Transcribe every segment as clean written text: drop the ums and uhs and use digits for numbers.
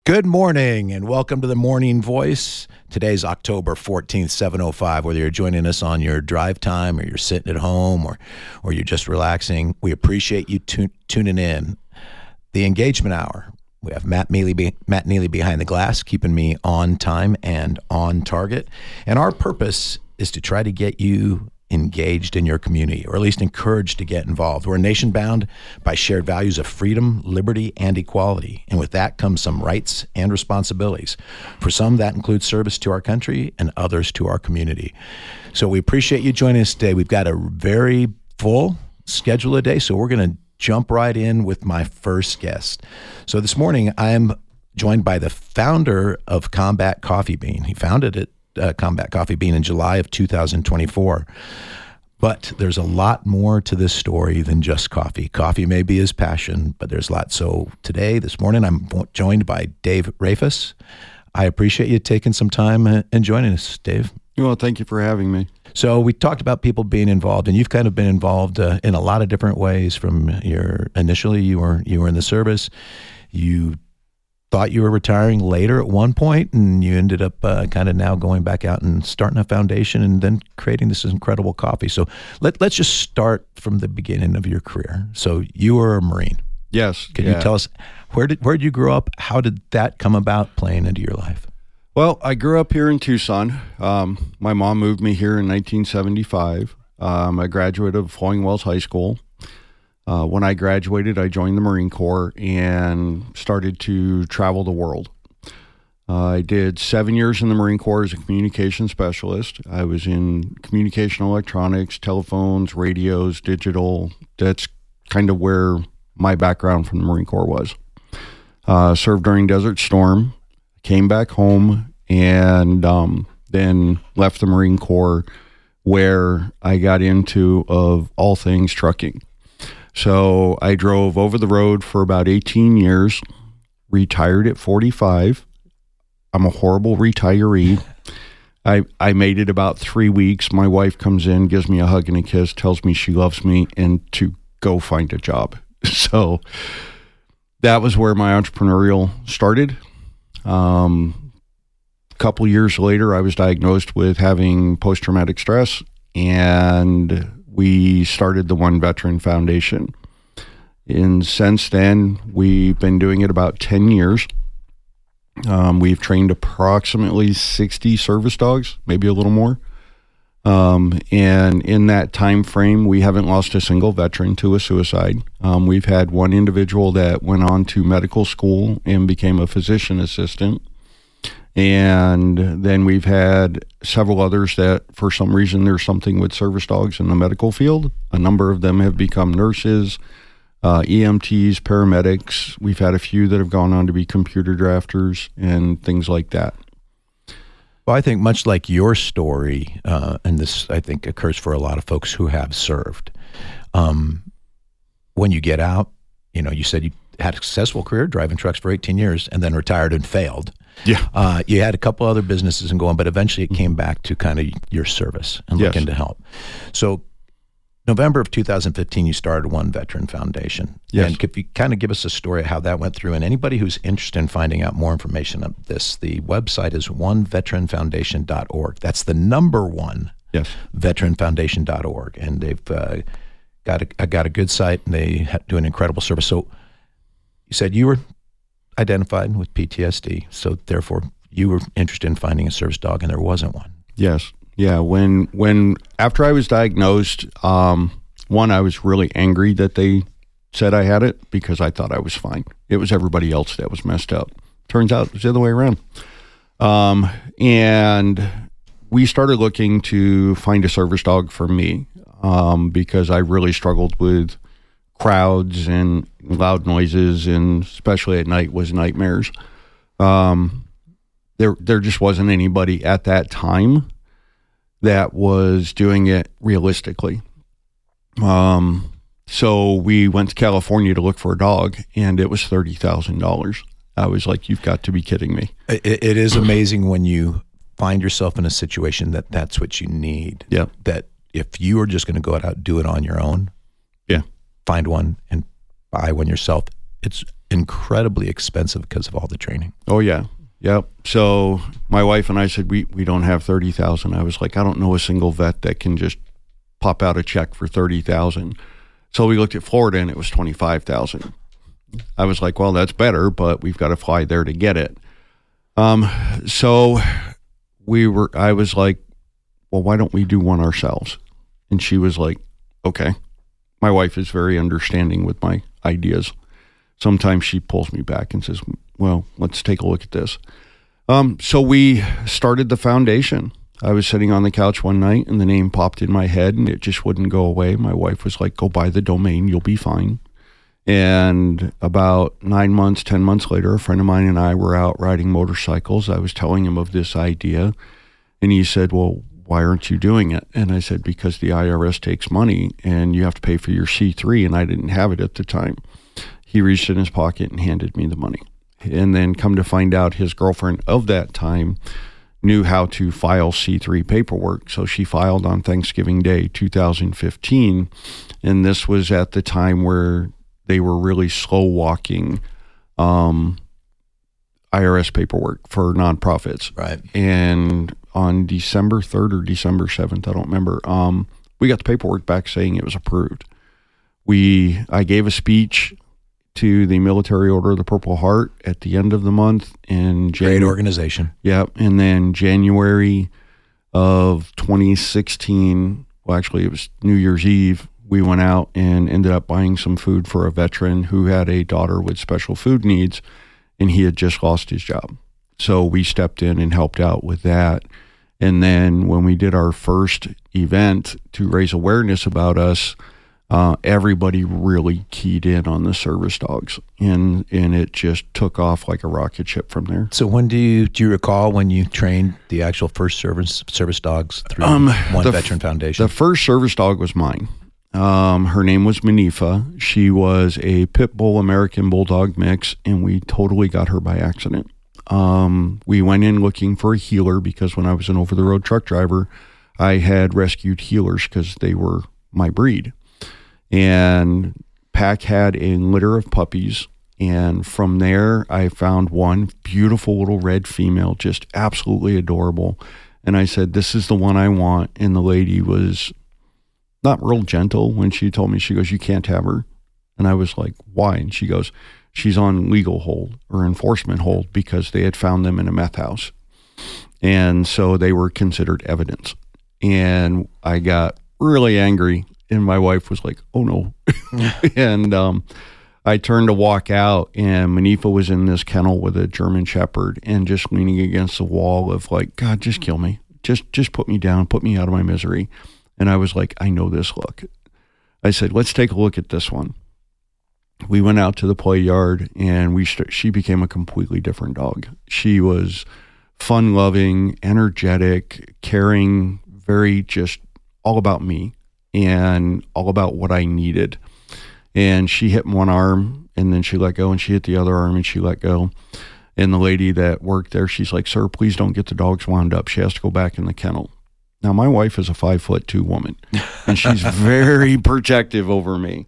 Good morning and welcome to the Morning Voice. Today's October 14th, 7:05. Whether you're joining us on your drive time or you're sitting at home or you're just relaxing, we appreciate you tuning in. The Engagement Hour. We have Matt Neely behind the glass, keeping me on time and on target. And our purpose is to try to get you engaged in your community, or at least encouraged to get involved. We're a nation bound by shared values of freedom, liberty, and equality. And with that comes some rights and responsibilities. For some, that includes service to our country and others to our community. So we appreciate you joining us today. We've got a very full schedule today, so we're going to jump right in with my first guest. So this morning, I am joined by the founder of Combat Coffee Bean. He founded it, Combat Coffee Bean, in July of 2024. But there's a lot more to this story than just coffee. Coffee may be his passion, but there's a lot. So today, this morning, I'm joined by Dave Rafus. I appreciate you taking some time and joining us, Dave. Well, thank you for having me. So we talked about people being involved, and you've kind of been involved in a lot of different ways. From initially, you were in the service. You thought you were retiring later at one point, and you ended up kind of now going back out and starting a foundation and then creating this incredible coffee. So let's just start from the beginning of your career. So you were a Marine. Yes. Can you tell us where did you grow up? How did that come about playing into your life? Well, I grew up here in Tucson. My mom moved me here in 1975. I'm a graduate of Flowing Wells High School. When I graduated, I joined the Marine Corps and started to travel the world. I did 7 years in the Marine Corps as a communication specialist. I was in communication electronics, telephones, radios, digital. That's kind of where my background from the Marine Corps was. Served during Desert Storm, came back home, and then left the Marine Corps, where I got into, of all things, trucking. So I drove over the road for about 18 years, retired at 45. I'm a horrible retiree. I made it about 3 weeks. My wife comes in, gives me a hug and a kiss, tells me she loves me and to go find a job. So that was where my entrepreneurial started. A couple years later, I was diagnosed with having post-traumatic stress, and we started the One Veteran Foundation. And since then, we've been doing it about 10 years. We've trained approximately 60 service dogs, maybe a little more. And in that time frame, we haven't lost a single veteran to a suicide. We've had one individual that went on to medical school and became a physician assistant. And then we've had several others that, for some reason, there's something with service dogs in the medical field. A number of them have become nurses, EMTs, paramedics. We've had a few that have gone on to be computer drafters and things like that. Well, I think much like your story, and this, I think, occurs for a lot of folks who have served. When you get out, you said you had a successful career driving trucks for 18 years and then retired and failed. Yeah. You had a couple other businesses and going, but eventually it came back to kind of your service and looking to help. So November of 2015, you started One Veteran Foundation. Yes. And could you kind of give us a story of how that went through? And anybody who's interested in finding out more information of this, the website is oneveteranfoundation.org. That's the number one, veteranfoundation.org. And they've got a good site, and they do an incredible service. So you said you were identified with PTSD, so therefore you were interested in finding a service dog, and there wasn't one. Yes. Yeah. When after I was diagnosed, one, I was really angry that they said I had it, because I thought I was fine. It was everybody else that was messed up. Turns out it was the other way around. And we started looking to find a service dog for me, because I really struggled with crowds and loud noises, and especially at night was nightmares. There just wasn't anybody at that time that was doing it realistically. So we went to California to look for a dog, and it was $30,000. I was like, you've got to be kidding me. It is amazing when you find yourself in a situation that's what you need. Yeah. That if you are just going to go out and do it on your own, yeah, find one and buy one yourself, it's incredibly expensive because of all the training. Oh, yeah. Yep. So my wife and I said, we don't have 30,000. I was like, I don't know a single vet that can just pop out a check for 30,000. So we looked at Florida and it was 25,000. I was like, well, that's better, but we've got to fly there to get it. So I was like, well, why don't we do one ourselves? And she was like, okay. My wife is very understanding with my ideas. Sometimes she pulls me back and says, well, let's take a look at this. So we started the foundation. I was sitting on the couch one night and the name popped in my head and it just wouldn't go away. My wife was like, go buy the domain, you'll be fine. And about 9 months, 10 months later, a friend of mine and I were out riding motorcycles. I was telling him of this idea and he said, well, why aren't you doing it? And I said, because the IRS takes money and you have to pay for your C3, and I didn't have it at the time. He reached in his pocket and handed me the money. And then come to find out, his girlfriend of that time knew how to file C3 paperwork. So she filed on Thanksgiving Day, 2015. And this was at the time where they were really slow walking IRS paperwork for nonprofits. Right. And on December 3rd or December 7th, I don't remember, we got the paperwork back saying it was approved. I gave a speech to the Military Order of the Purple Heart at the end of the month in January. Great organization. Yep. And then January of 2016, well, actually it was New Year's Eve, we went out and ended up buying some food for a veteran who had a daughter with special food needs, and he had just lost his job. So we stepped in and helped out with that. And then when we did our first event to raise awareness about us, everybody really keyed in on the service dogs, and it just took off like a rocket ship from there. So when do you recall when you trained the actual first service dogs through One Veteran Foundation? The first service dog was mine. Her name was Manifa. She was a pit bull American bulldog mix, and we totally got her by accident. We went in looking for a healer because when I was an over-the-road truck driver, I had rescued healers because they were my breed. And Pack had a litter of puppies, and from there I found one beautiful little red female, just absolutely adorable. And I said, this is the one I want. And the lady was not real gentle when she told me. She goes, you can't have her. And I was like, why? And she goes, she's on legal hold or enforcement hold because they had found them in a meth house. And so they were considered evidence. And I got really angry. And my wife was like, oh, no. And I turned to walk out, and Manifa was in this kennel with a German Shepherd and just leaning against the wall of like, God, just kill me. Just put me down, put me out of my misery. And I was like, I know this look. I said, let's take a look at this one. We went out to the play yard, and she became a completely different dog. She was fun-loving, energetic, caring, very just all about me and all about what I needed. And she hit one arm, and then she let go, and she hit the other arm, and she let go. And the lady that worked there, she's like, sir, please don't get the dogs wound up. She has to go back in the kennel. Now, my wife is a 5'2" woman, and she's very protective over me.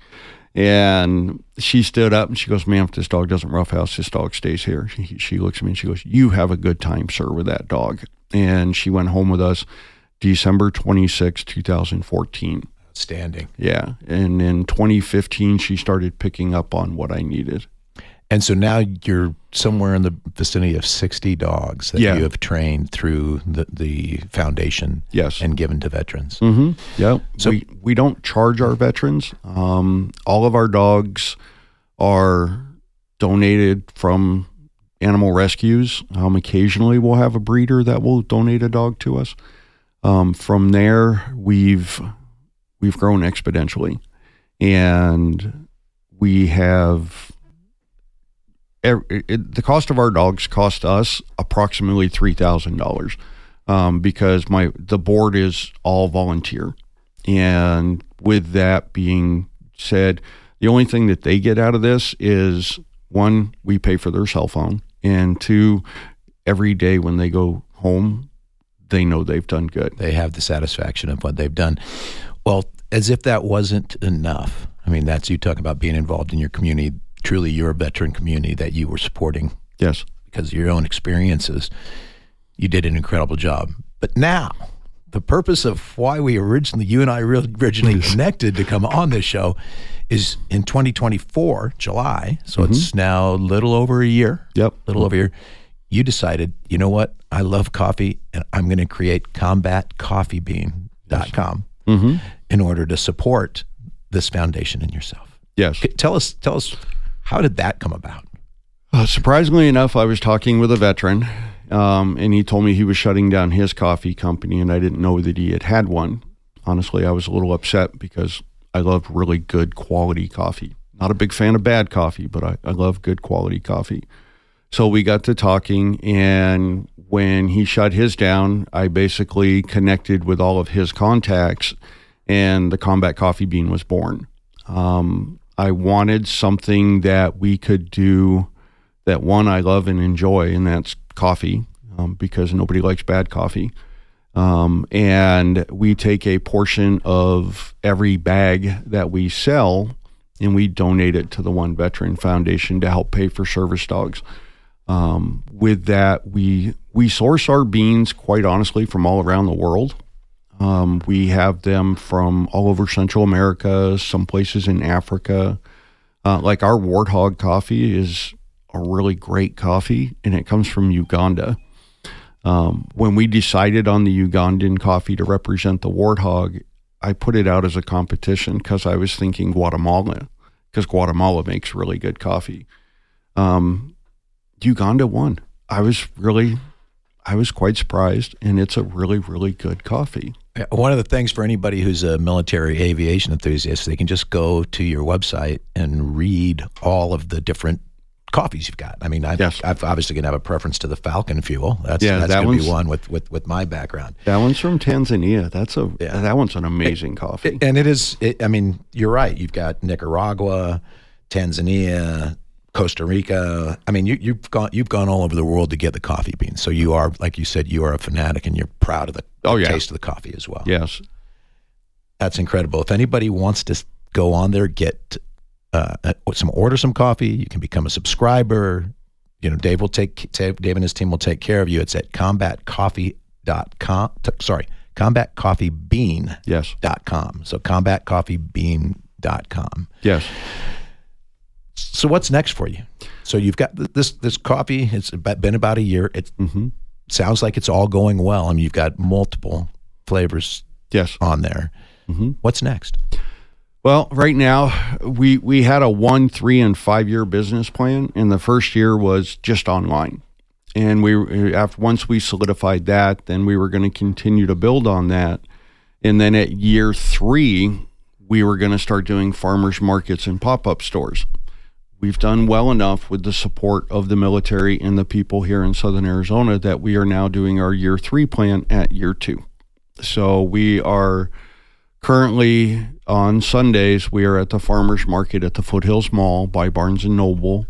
And she stood up and she goes, ma'am, if this dog doesn't roughhouse, this dog stays here. She looks at me and she goes, you have a good time, sir, with that dog. And she went home with us December 26, 2014. Outstanding. Yeah. And in 2015, she started picking up on what I needed. And so now you're somewhere in the vicinity of 60 dogs that you have trained through the foundation. Yes. And given to veterans. Mm-hmm. Yeah. So we don't charge our veterans. All of our dogs are donated from animal rescues. Occasionally we'll have a breeder that will donate a dog to us. From there, we've grown exponentially, and we have the cost of our dogs cost us approximately $3,000 because the board is all volunteer. And with that being said, the only thing that they get out of this is, one, we pay for their cell phone, and two, every day when they go home, they know they've done good. They have the satisfaction of what they've done. Well, as if that wasn't enough. I mean, that's you talking about being involved in your community. truly your veteran community that you were supporting. Yes. Because of your own experiences, you did an incredible job. But now, the purpose of why you and I originally connected to come on this show is in 2024, July. So it's now a little over a year. Yep. Little over a year. You decided, you know what? I love coffee, and I'm going to create CombatCoffeeBean.com in order to support this foundation and yourself. Yes. Tell us, how did that come about? Surprisingly enough, I was talking with a veteran, and he told me he was shutting down his coffee company, and I didn't know that he had one. Honestly, I was a little upset because I love really good quality coffee. Not a big fan of bad coffee, but I love good quality coffee. So we got to talking, and when he shut his down, I basically connected with all of his contacts, and the Combat Coffee Bean was born. I wanted something that we could do that, one, I love and enjoy, and that's coffee, because nobody likes bad coffee. And we take a portion of every bag that we sell, and we donate it to the One Veteran Foundation to help pay for service dogs. With that, we source our beans, quite honestly, from all around the world. We have them from all over Central America, some places in Africa. Like our Warthog coffee is a really great coffee, and it comes from Uganda. When we decided on the Ugandan coffee to represent the Warthog, I put it out as a competition because I was thinking Guatemala, because Guatemala makes really good coffee. Uganda won. I was quite surprised, and it's a really, really good coffee. One of the things for anybody who's a military aviation enthusiast, they can just go to your website and read all of the different coffees you've got. I mean, I've obviously going to have a preference to the Falcon Fuel. That's going to be one with my background. That one's from Tanzania. That one's an amazing coffee. And it is. I mean, you're right. You've got Nicaragua, Tanzania, Costa Rica. I mean, you've gone all over the world to get the coffee beans. So you are, like you said, you are a fanatic, and you're proud of the taste of the coffee as well. Yes, that's incredible. If anybody wants to go on there, order some coffee, you can become a subscriber. You know, Dave and his team will take care of you. It's at combatcoffee.com. CombatCoffeeBean.com. Yes. So CombatCoffeeBean.com. Yes. So what's next for you? So you've got this coffee. It's been about a year. It sounds like it's all going well. I mean, you've got multiple flavors on there. What's next? Well, right now we had a 1, 3, and 5 year business plan, and the first year was just online. And once we solidified that, then we were going to continue to build on that. And then at year 3, we were going to start doing farmers markets and pop-up stores. We've done well enough with the support of the military and the people here in Southern Arizona that we are now doing our year 3 plan at year 2. So we are currently on Sundays, we are at the farmers market at the Foothills Mall by Barnes & Noble.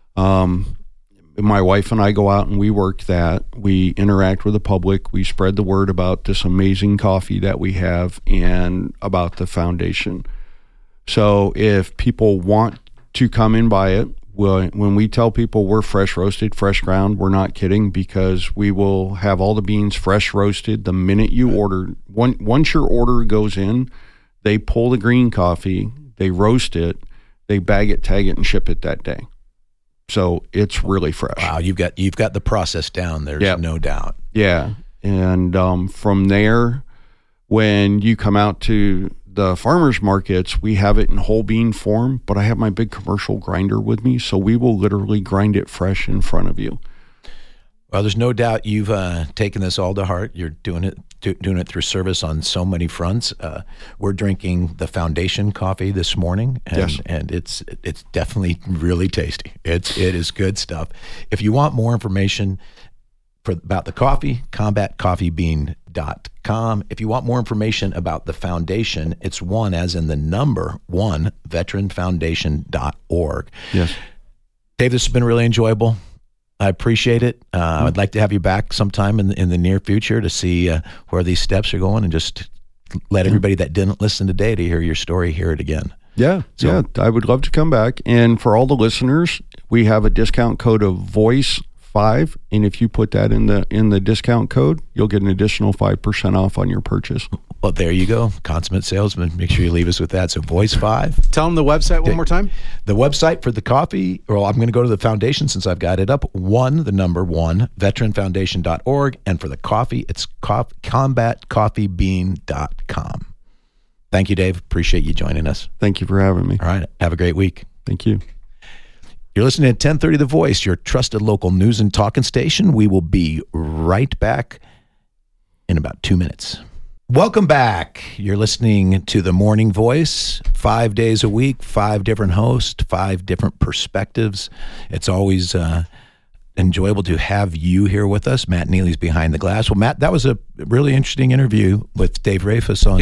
My wife and I go out and we work that. We interact with the public. We spread the word about this amazing coffee that we have and about the foundation. So if people want to come and buy it, when we tell people we're fresh roasted, fresh ground, we're not kidding, because we will have all the beans fresh roasted the minute you order. Once your order goes in, they pull the green coffee, they roast it, they bag it, tag it, and ship it that day. So it's really fresh. Wow, you've got the process down. There's no doubt. Yeah, and from there, when you come out to the farmers markets, we have it in whole bean form, but I have my big commercial grinder with me, so we will literally grind it fresh in front of you. Well, there's no doubt you've taken this all to heart. You're doing it through service on so many fronts. We're drinking the Foundation coffee this morning, and it's definitely really tasty. It is good stuff. If you want more information about the coffee, CombatCoffeeBean.com. If you want more information about the foundation, it's 1 as in the number 1, veteranfoundation.org. Yes. Dave, this has been really enjoyable. I appreciate it. I'd like to have you back sometime in the near future to see where these steps are going, and just let everybody that didn't listen today to hear your story hear it again. Yeah, I would love to come back. And for all the listeners, we have a discount code of VOICE5, and if you put that in the discount code, you'll get an additional 5% off on your purchase. Well, there you go. Consummate salesman. Make sure you leave us with that. So VOICE5. Tell them the website one more time. The website for the coffee, or I'm going to go to the foundation since I've got it up. The number one, veteranfoundation.org. And for the coffee, it's combatcoffeebean.com. Thank you, Dave. Appreciate you joining us. Thank you for having me. All right. Have a great week. Thank you. You're listening to 1030 The Voice, your trusted local news and talking station. We will be right back in about 2 minutes. Welcome back. You're listening to The Morning Voice, 5 days a week, 5 different hosts, 5 different perspectives. It's always enjoyable to have you here with us. Matt Neely's behind the glass. Well, Matt, that was a really interesting interview with Dave Rafus on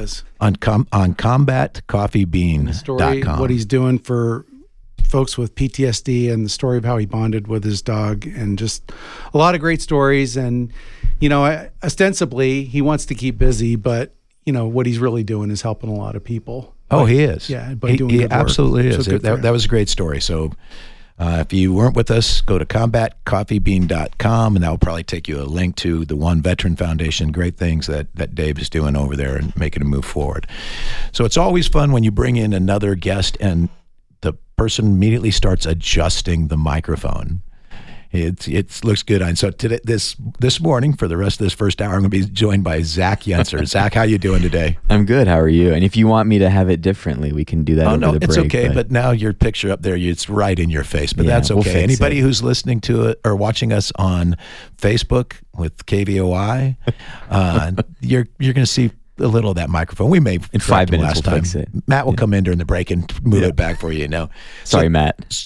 combatcoffeebean.com. The story, what he's doing for folks with PTSD, and the story of how he bonded with his dog, and just a lot of great stories. And ostensibly he wants to keep busy, but what he's really doing is helping a lot of people. He is. Yeah, by doing he good work. Absolutely is. So that was a great story. So if you weren't with us, go to combatcoffeebean.com, and that will probably take you a link to the One Veteran Foundation. Great things that Dave is doing over there and making a move forward. So it's always fun when you bring in another guest and the person immediately starts adjusting the microphone. It looks good. And so today, this morning, for the rest of this first hour, I'm going to be joined by Zach Yenser. Zach, how you doing today? I'm good. How are you? And if you want me to have it differently, we can do that over the break. It's okay. But now your picture up there, it's right in your face. But that's okay. We'll Anybody who's listening to it or watching us on Facebook with KVOI, you're going to see a little of that microphone. We may in 5 minutes we'll fix it. Matt will come in during the break and move it back for you. Sorry, Matt.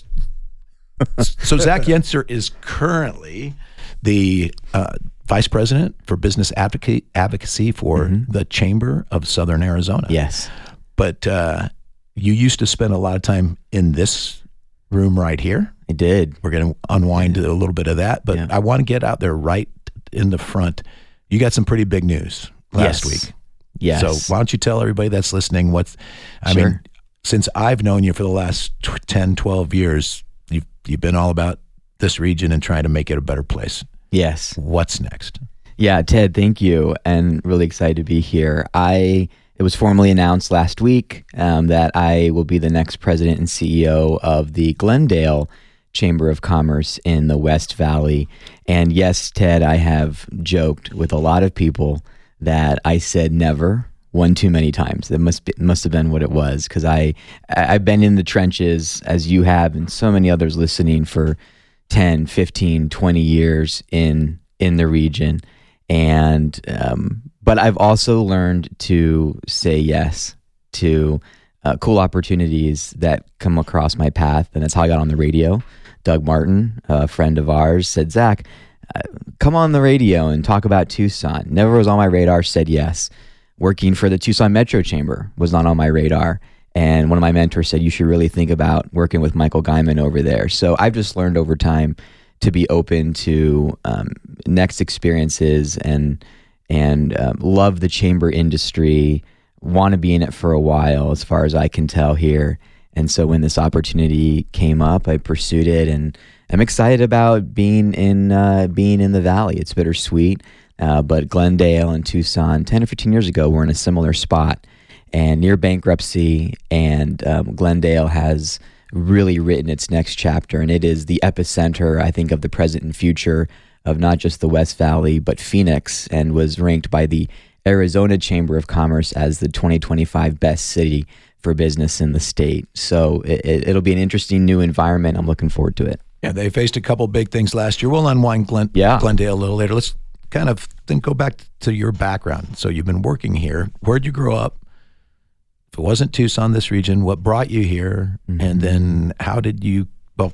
So Zach Yenser is currently the Vice President for Business Advocacy for the Chamber of Southern Arizona. Yes. But you used to spend a lot of time in this room right here. I did. We're going to unwind a little bit of that, but I want to get out there right in the front. You got some pretty big news last week. Yes. So why don't you tell everybody that's listening I mean, since I've known you for the last 10, 12 years, you've been all about this region and trying to make it a better place. Yes. What's next? Yeah, Ted, thank you. And really excited to be here. It was formally announced last week that I will be the next president and CEO of the Glendale Chamber of Commerce in the West Valley. And yes, Ted, I have joked with a lot of people that I said never one too many times. That must have been what it was, because I've been in the trenches, as you have, and so many others listening, for 10, 15, 20 years in the region. And but I've also learned to say yes to cool opportunities that come across my path, and that's how I got on the radio. Doug Martin, a friend of ours, said, Zach, come on the radio and talk about Tucson. Never was on my radar, said yes. Working for the Tucson Metro Chamber was not on my radar. And one of my mentors said, you should really think about working with Michael Guyman over there. So I've just learned over time to be open to next experiences and love the chamber industry, want to be in it for a while, as far as I can tell here. And so when this opportunity came up, I pursued it, and I'm excited about being in the Valley. It's bittersweet, but Glendale and Tucson, 10 or 15 years ago, were in a similar spot and near bankruptcy, and Glendale has really written its next chapter, and it is the epicenter, I think, of the present and future of not just the West Valley, but Phoenix, and was ranked by the Arizona Chamber of Commerce as the 2025 best city for business in the state. So it'll be an interesting new environment. I'm looking forward to it. Yeah, they faced a couple big things last year. We'll unwind Glendale a little later. Let's kind of then go back to your background. So you've been working here. Where'd you grow up? If it wasn't Tucson, this region, what brought you here? Mm-hmm. And then how did you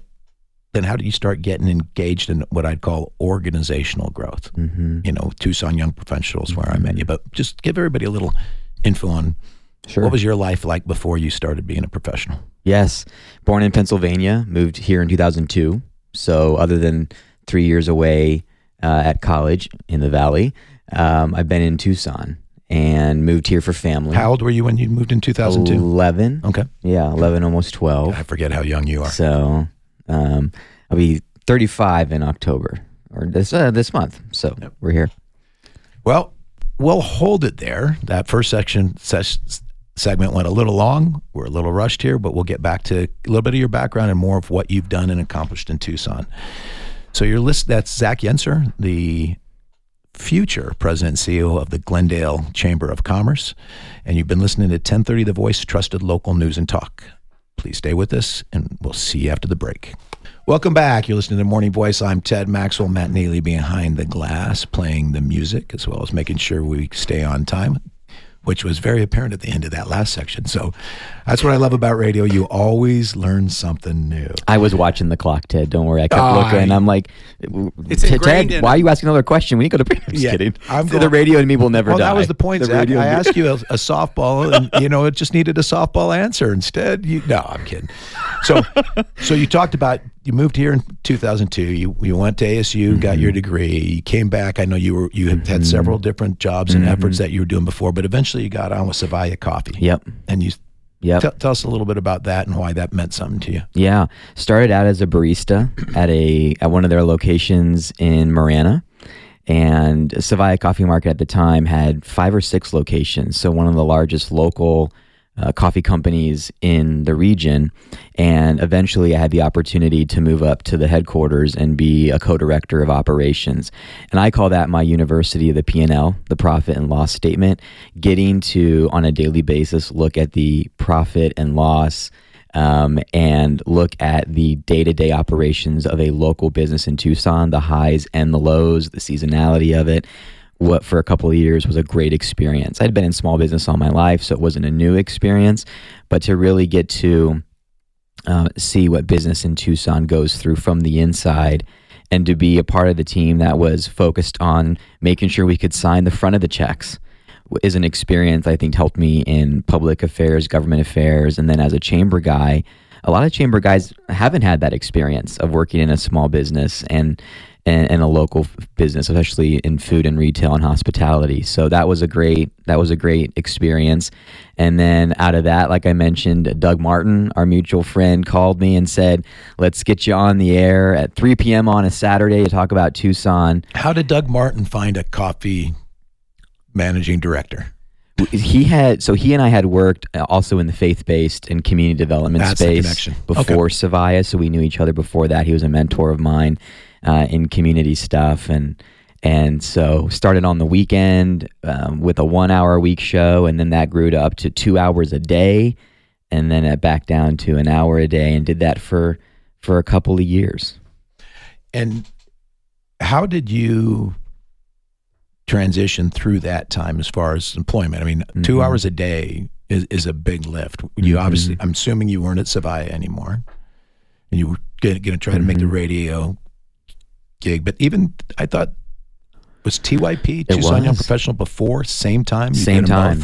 start getting engaged in what I'd call organizational growth? Mm-hmm. Tucson Young Professionals, where I met you. But just give everybody a little info on what was your life like before you started being a professional? Yes. Born in Pennsylvania, moved here in 2002. So other than 3 years away at college in the Valley, I've been in Tucson. and moved here for family. How old were you when you moved in 2002? 11. Okay. Yeah, 11, almost 12. I forget how young you are. So I'll be 35 in October, or this month. So we're here. Well, we'll hold it there. That first segment went a little long. We're a little rushed here, but we'll get back to a little bit of your background and more of what you've done and accomplished in Tucson. So that's Zach Yenser, the future president and CEO of the Glendale Chamber of Commerce. And you've been listening to 1030 The Voice, trusted local news and talk. Please stay with us, and we'll see you after the break. Welcome back. You're listening to Morning Voice. I'm Ted Maxwell. Matt Neely behind the glass, playing the music as well as making sure we stay on time, which was very apparent at the end of that last section. So that's what I love about radio. You always learn something new. I was watching the clock, Ted. Don't worry. I kept looking. I'm like, it's Ted, why are you asking another question? We need to go to break. I'm just kidding. The radio and me will never die. That was the point, Zach. I asked you a softball, and it just needed a softball answer. Instead, no, I'm kidding. So you talked about, you moved here in 2002. You went to ASU, got your degree. You came back. I know you had several different jobs and efforts that you were doing before, but eventually you got on with Savaya Coffee. Yep. And you tell us a little bit about that and why that meant something to you. Yeah. Started out as a barista at one of their locations in Marana. And Savaya Coffee Market at the time had 5 or 6 locations. So one of the largest local coffee companies in the region. And eventually I had the opportunity to move up to the headquarters and be a co-director of operations. And I call that my university of the P&L, the profit and loss statement, getting to, on a daily basis, look at the profit and loss and look at the day-to-day operations of a local business in Tucson, the highs and the lows, the seasonality of it. What for a couple of years was a great experience. I'd been in small business all my life, so it wasn't a new experience, but to really get to see what business in Tucson goes through from the inside, and to be a part of the team that was focused on making sure we could sign the front of the checks is an experience I think helped me in public affairs, government affairs, and then as a chamber guy, a lot of chamber guys haven't had that experience of working in a small business and a local business, especially in food and retail and hospitality. So that was a great experience. And then out of that, like I mentioned, Doug Martin, our mutual friend, called me and said, let's get you on the air at 3 p.m. on a Saturday to talk about Tucson. How did Doug Martin find a coffee managing director? He and I had worked also in the faith-based and community development space before Savaya, so we knew each other before that. He was a mentor of mine in community stuff, and so started on the weekend with a 1-hour a week show, and then that grew to up to 2 hours a day, and then back down to an hour a day, and did that for a couple of years. And how did you transition through that time as far as employment? I mean, 2 hours a day is a big lift. You obviously, I'm assuming you weren't at Savaya anymore, and you were going to try to make the radio gig. But even, I thought, was TYP, Tucson Young Professional, before? Same time? Same time.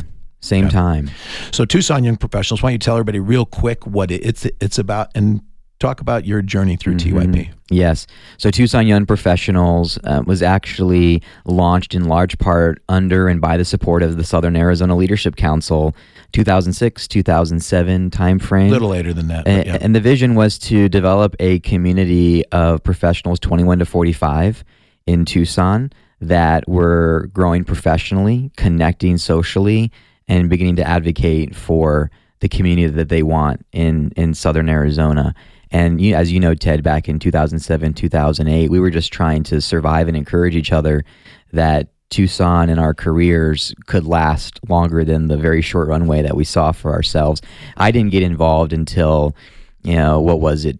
So Tucson Young Professionals, why don't you tell everybody real quick what it's about, and talk about your journey through TYP. Yes. So Tucson Young Professionals was actually launched in large part under and by the support of the Southern Arizona Leadership Council, 2006, 2007 timeframe. A little later than that. And the vision was to develop a community of professionals 21 to 45 in Tucson that were growing professionally, connecting socially, and beginning to advocate for the community that they want in Southern Arizona. And as you know, Ted, back in 2007, 2008, we were just trying to survive and encourage each other that Tucson and our careers could last longer than the very short runway that we saw for ourselves. I didn't get involved until, what was it,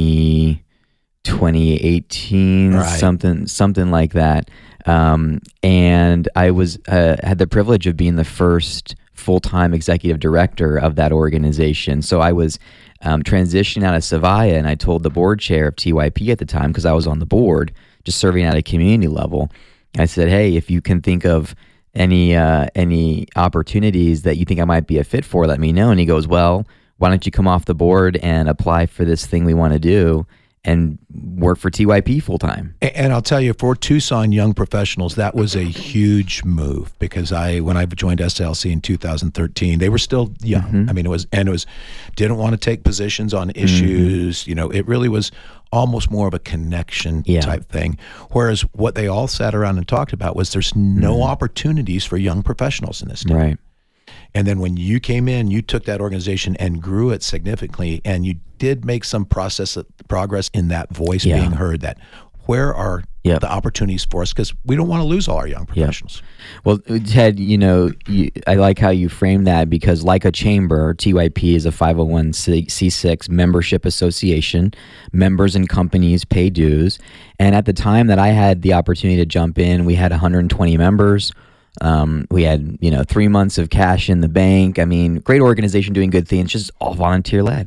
2018, right. something like that. And I was had the privilege of being the first full-time executive director of that organization. So I was transitioning out of Savaya, and I told the board chair of TYP at the time, because I was on the board, just serving at a community level. I said, hey, if you can think of any opportunities that you think I might be a fit for, let me know. And he goes, well, why don't you come off the board and apply for this thing we want to do? and work for TYP full time. And I'll tell you, for Tucson young professionals, that was a huge move, because when I joined SLC in 2013, they were still young. Mm-hmm. I mean, it was didn't want to take positions on issues. Mm-hmm. It really was almost more of a connection type thing. Whereas what they all sat around and talked about was there's no opportunities for young professionals in this state. Right. And then when you came in, you took that organization and grew it significantly, and you did make some progress in that voice being heard, that where are the opportunities for us, because we don't want to lose all our young professionals. Well, Ted, I like how you frame that, because like a chamber, TYP is a 501c6 membership association. Members and companies pay dues. And at the time that I had the opportunity to jump in, we had 120 members. We had, 3 months of cash in the bank. I mean, great organization doing good things, just all volunteer led.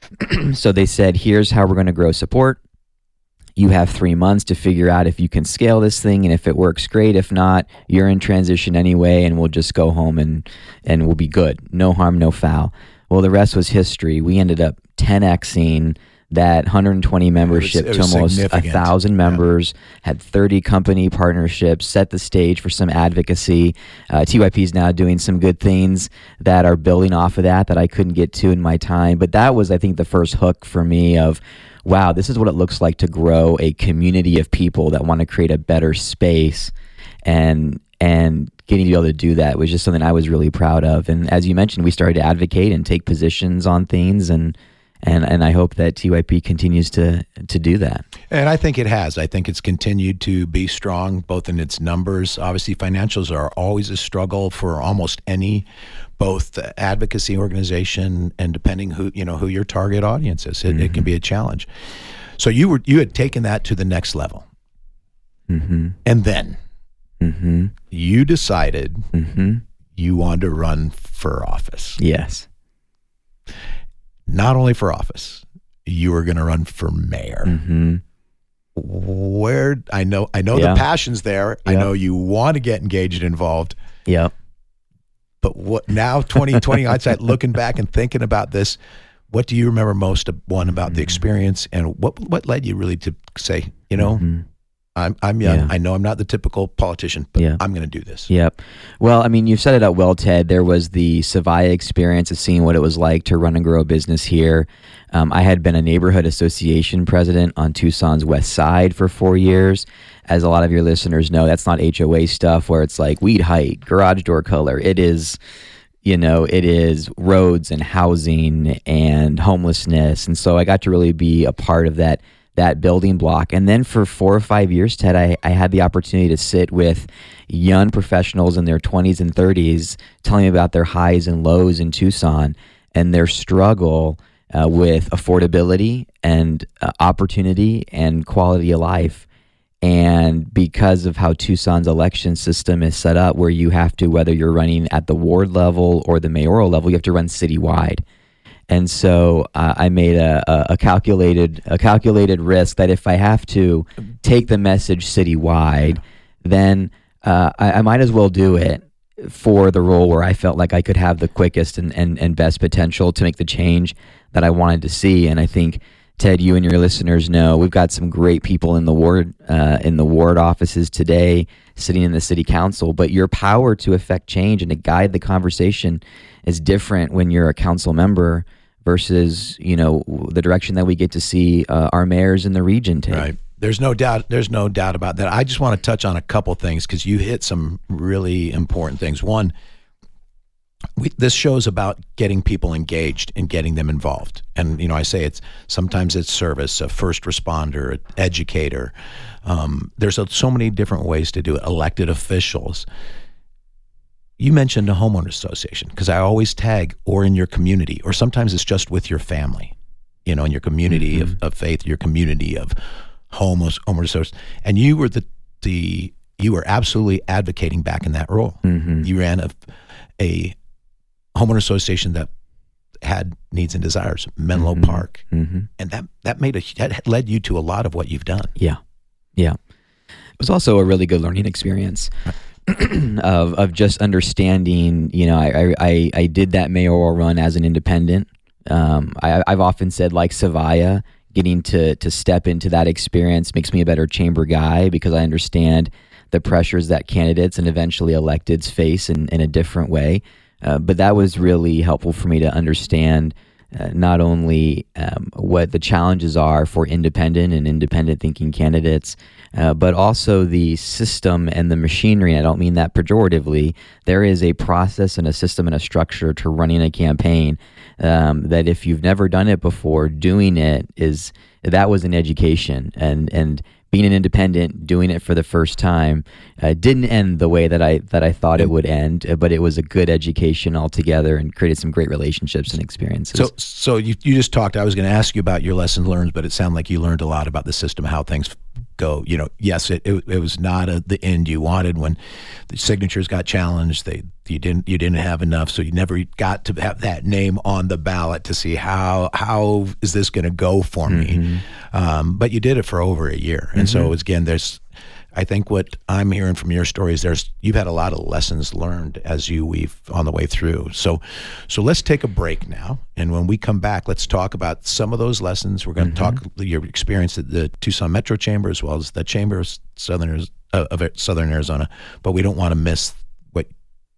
So they said, here's how we're going to grow support. You have 3 months to figure out if you can scale this thing, and if it works, great. If not, you're in transition anyway, and we'll just go home and we'll be good. No harm, no foul. Well, the rest was history. We ended up 10xing that 120 membership to almost 1,000 members, had 30 company partnerships, set the stage for some advocacy. TYP is now doing some good things that are building off of that I couldn't get to in my time. But that was, I think, the first hook for me of, wow, this is what it looks like to grow a community of people that want to create a better space. And getting to be able to do that was just something I was really proud of. And as you mentioned, we started to advocate and take positions on things, and I hope that TYP continues to do that. And I think it has. I think it's continued to be strong, both in its numbers. Obviously, financials are always a struggle for almost any, both advocacy organization, and depending who your target audience is, it can be a challenge. So you had taken that to the next level, and then you decided you wanted to run for office. Yes. Not only for office, you were going to run for mayor. Where I know the passion's there. I know you want to get engaged and involved. Yep. But what now, 2020 hindsight, looking back and thinking about this, what do you remember most about the experience, and what led you really to say, I'm young. Yeah. I know I'm not the typical politician, but I'm going to do this. Yep. Well, I mean, you've set it up well, Ted. There was the Savaya experience of seeing what it was like to run and grow a business here. I had been a neighborhood association president on Tucson's West Side for 4 years. As a lot of your listeners know, that's not HOA stuff where it's like weed height, garage door color. It is, it is roads and housing and homelessness. And so I got to really be a part of that building block. And then for 4 or 5 years, Ted, I had the opportunity to sit with young professionals in their 20s and 30s telling me about their highs and lows in Tucson and their struggle with affordability and opportunity and quality of life. And because of how Tucson's election system is set up, where you have to, whether you're running at the ward level or the mayoral level, you have to run citywide. And so I made a calculated risk that if I have to take the message citywide, then I might as well do it for the role where I felt like I could have the quickest and best potential to make the change that I wanted to see. And I think, Ted, you and your listeners know we've got some great people in the ward offices today, sitting in the city council. But your power to affect change and to guide the conversation is different when you're a council member versus the direction that we get to see our mayors in the region take. Right. There's no doubt about that. I just want to touch on a couple things because you hit some really important things. One, this show's about getting people engaged and getting them involved. And I say sometimes it's service, a first responder, an educator. There's so many different ways to do it. Elected officials. You mentioned a homeowner association, because I always tag or in your community, or sometimes it's just with your family, in your community of faith, your community of homeowner association. And you were you were absolutely advocating back in that role. You ran a homeowner association that had needs and desires, Menlo Park, and that led you to a lot of what you've done. Yeah. It was also a really good learning experience. of just understanding, I did that mayoral run as an independent. I've often said, like Savaya, getting to step into that experience makes me a better chamber guy because I understand the pressures that candidates and eventually electeds face in a different way. But that was really helpful for me to understand not only what the challenges are for independent and independent thinking candidates, but also the system and the machinery. And I don't mean that pejoratively. There is a process and a system and a structure to running a campaign that if you've never done it before, doing it that was an education. And being an independent, doing it for the first time, didn't end the way that I thought it would end, but it was a good education altogether and created some great relationships and experiences. So you just talked. I was going to ask you about your lessons learned, but it sounded like you learned a lot about the system, how things go. Yes, it was not the end you wanted when the signatures got challenged. You didn't have enough, so you never got to have that name on the ballot to see how is this going to go for me. But you did it for over a year, and so again, I think what I'm hearing from your story is you've had a lot of lessons learned as you weave on the way through. So let's take a break now, and when we come back, let's talk about some of those lessons. We're going to talk your experience at the Tucson Metro Chamber as well as the Chamber of Southern Arizona, but we don't want to miss what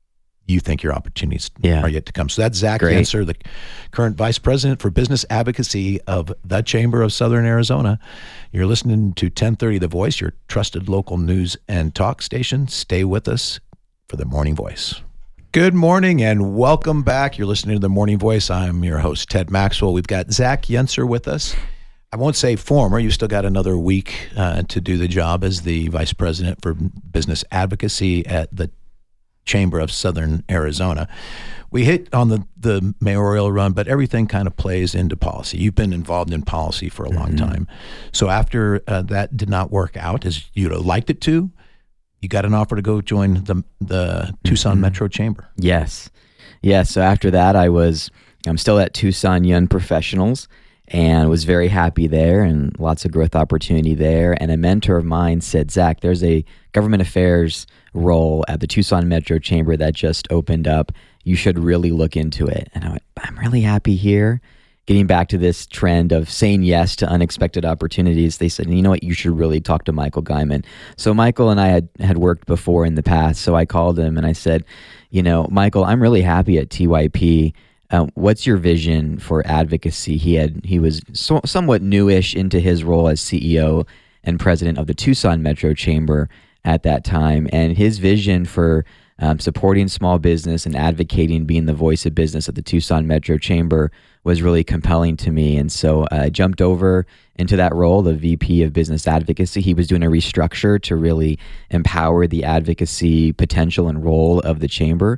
you think your opportunities are yet to come. So that's Zach Yenser, the current Vice President for Business Advocacy of the Chamber of Southern Arizona. You're listening to 1030 The Voice, your trusted local news and talk station. Stay with us for The Morning Voice. Good morning and welcome back. You're listening to The Morning Voice. I'm your host, Ted Maxwell. We've got Zach Yenser with us. I won't say former. You still got another week to do the job as the Vice President for Business Advocacy at the Chamber of Southern Arizona. We hit on the mayoral run, but everything kind of plays into policy. You've been involved in policy for a long time. So after that did not work out as you'd have liked it to, you got an offer to go join the Tucson Metro Chamber. Yes. So after that, I'm still at Tucson Young Professionals and was very happy there and lots of growth opportunity there. And a mentor of mine said, Zach, there's a government affairs role at the Tucson Metro Chamber that just opened up. You should really look into it. And I went, I'm really happy here. Getting back to this trend of saying yes to unexpected opportunities, they said, you know what, you should really talk to Michael Guyman. So Michael and I had worked before in the past. So I called him and I said, Michael, I'm really happy at TYP. What's your vision for advocacy? He was somewhat newish into his role as CEO and president of the Tucson Metro Chamber at that time, and his vision for supporting small business and advocating, being the voice of business at the Tucson Metro Chamber was really compelling to me. And so I jumped over into that role, the VP of Business Advocacy. He was doing a restructure to really empower the advocacy potential and role of the chamber.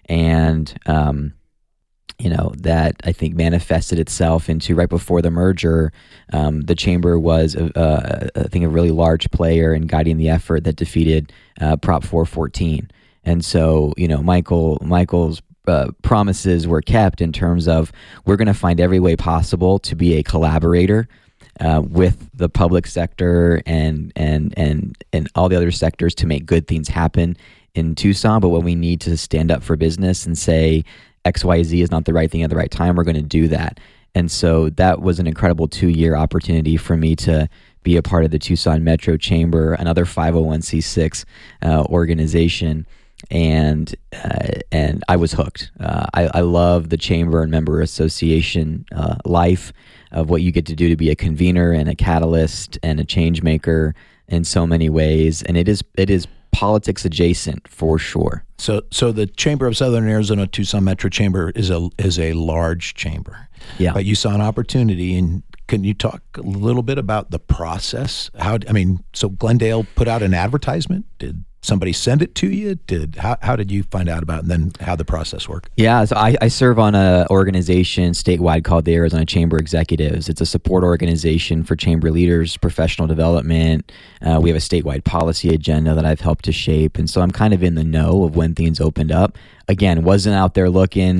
And that I think manifested itself into right before the merger. The chamber was, I think, a really large player in guiding the effort that defeated Prop 414. And so, Michael's promises were kept in terms of we're going to find every way possible to be a collaborator with the public sector and all the other sectors to make good things happen in Tucson. But when we need to stand up for business and say XYZ is not the right thing at the right time, we're going to do that. And so that was an incredible 2-year opportunity for me to be a part of the Tucson Metro Chamber, another 501c6 organization. And I was hooked. I love the chamber and member association life of what you get to do to be a convener and a catalyst and a change maker in so many ways. And it is politics adjacent for sure. So the Chamber of Southern Arizona Tucson Metro Chamber is a large chamber. Yeah. But you saw an opportunity, and can you talk a little bit about the process? So Glendale put out an advertisement. Did somebody send it to you? How did you find out about it, and then how the process worked? Yeah, so I serve on an organization statewide called the Arizona Chamber Executives. It's a support organization for chamber leaders, professional development. We have a statewide policy agenda that I've helped to shape, and so I'm kind of in the know of when things opened up. Again, wasn't out there looking,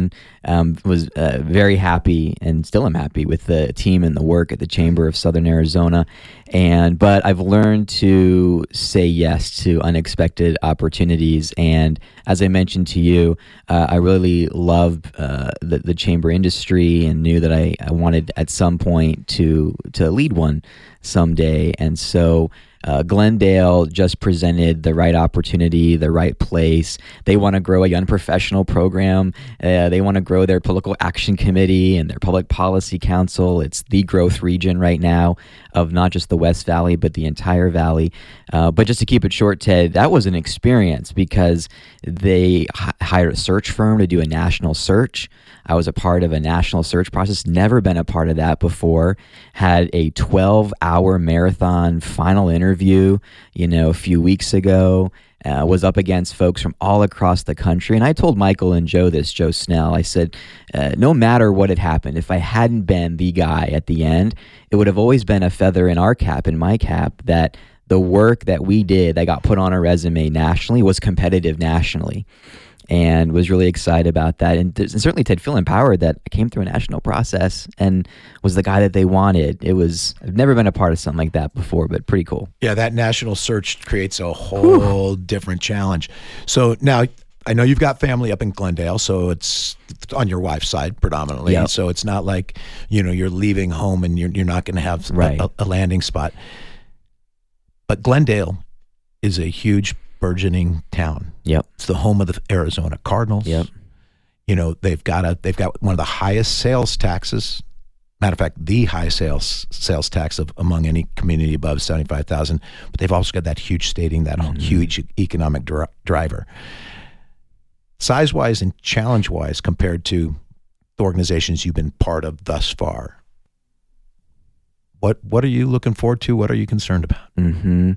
Was very happy and still am happy with the team and the work at the Chamber of Southern Arizona. But I've learned to say yes to unexpected opportunities. And as I mentioned to you, I really love the chamber industry and knew that I wanted at some point to lead one someday. And so Glendale just presented the right opportunity, the right place. They want to grow a young professional program. They want to grow their political action committee and their public policy council. It's the growth region right now of not just the West Valley, but the entire valley. But just to keep it short, Ted, that was an experience because they hired a search firm to do a national search. I was a part of a national search process, never been a part of that before. Had a 12-hour marathon final interview, a few weeks ago. Was up against folks from all across the country. And I told Michael and Joe Snell, I said, no matter what had happened, if I hadn't been the guy at the end, it would have always been a feather in our cap, in my cap, that the work that we did that got put on a resume nationally was competitive nationally. And was really excited about that. And certainly Ted, feel empowered that I came through a national process and was the guy that they wanted. I've never been a part of something like that before, but pretty cool. Yeah, that national search creates a whole different challenge. So now I know you've got family up in Glendale, so it's on your wife's side predominantly. Yep. So it's not like, you're leaving home and you're not going to have a landing spot. But Glendale is a huge burgeoning town. Yep. It's the home of the Arizona Cardinals. Yep. They've got one of the highest sales taxes. Matter of fact, the highest sales tax among any community above 75,000. But they've also got that huge stadium, that huge economic driver. Size-wise and challenge-wise, compared to the organizations you've been part of thus far, what are you looking forward to? What are you concerned about? Mm-hmm.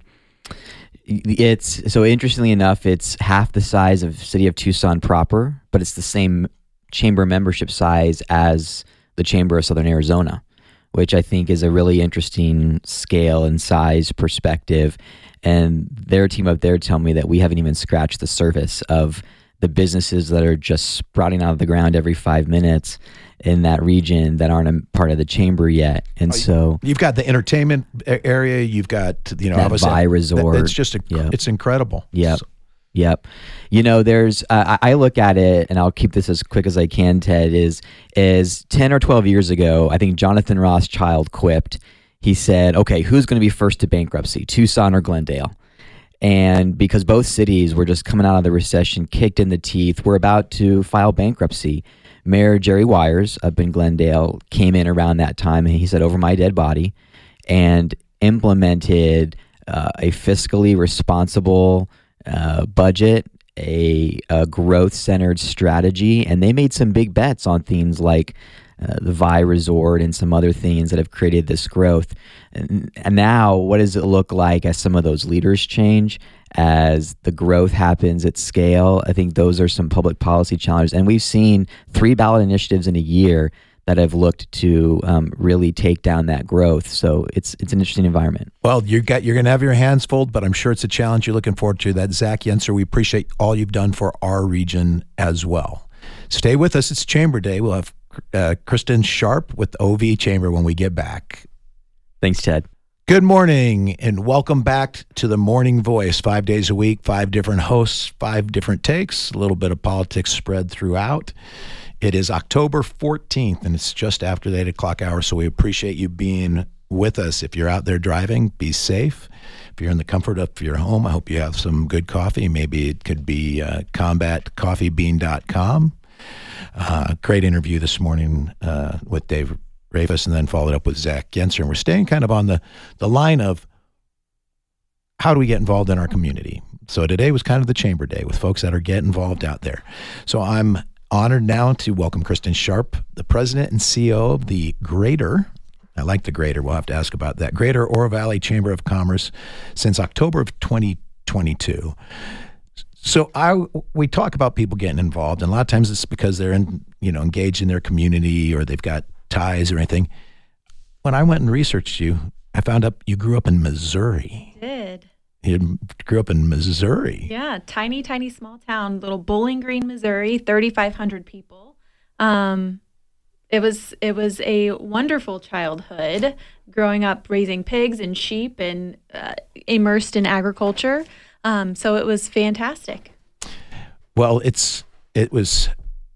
It's so interestingly enough, it's half the size of city of Tucson proper, but it's the same chamber membership size as the Chamber of Southern Arizona, which I think is a really interesting scale and size perspective. And their team up there tell me that we haven't even scratched the surface of the businesses that are just sprouting out of the ground every 5 minutes in that region that aren't a part of the chamber yet. And so you've got the entertainment area, you've got, that Vi Resort. It's just, it's incredible. Yep. So. Yep. There's, I look at it, and I'll keep this as quick as I can, Ted, is 10 or 12 years ago, I think Jonathan Rothschild quipped, he said, okay, who's going to be first to bankruptcy, Tucson or Glendale? And because both cities were just coming out of the recession, kicked in the teeth, were about to file bankruptcy. Mayor Jerry Wires up in Glendale came in around that time, and he said, over my dead body, and implemented a fiscally responsible budget, a growth-centered strategy, and they made some big bets on things like the Vi Resort and some other things that have created this growth. And now, what does it look like as some of those leaders change, as the growth happens at scale? I think those are some public policy challenges. And we've seen 3 ballot initiatives in a year that have looked to really take down that growth. So it's an interesting environment. Well, you're going to have your hands full, but I'm sure it's a challenge you're looking forward to. That Zach Yenser, we appreciate all you've done for our region as well. Stay with us. It's Chamber Day. We'll have Kristen Sharp with OV Chamber when we get back. Thanks, Ted. Good morning and welcome back to the Morning Voice. 5 days a week, 5 different hosts, 5 different takes, a little bit of politics spread throughout. It is October 14th and it's just after the 8 o'clock hour, so we appreciate you being with us. If you're out there driving, be safe. If you're in the comfort of your home, I hope you have some good coffee. Maybe it could be combatcoffeebean.com. Great interview this morning with Dave Rafus, and then followed up with Zach Yenser. And we're staying kind of on the line of how do we get involved in our community. So today was kind of the Chamber Day with folks that are getting involved out there. So I'm honored now to welcome Kristen Sharp, the president and CEO of the Greater, I like the Greater, we'll have to ask about that, Greater Oro Valley Chamber of Commerce since October of 2022. So we talk about people getting involved, and a lot of times it's because they're engaged in their community or they've got ties or anything. When I went and researched you, I found out you grew up in Missouri. Did. You grew up in Missouri. Yeah, tiny small town, little Bowling Green, Missouri, 3,500 people. It was a wonderful childhood, growing up raising pigs and sheep and immersed in agriculture. So it was fantastic. Well, it was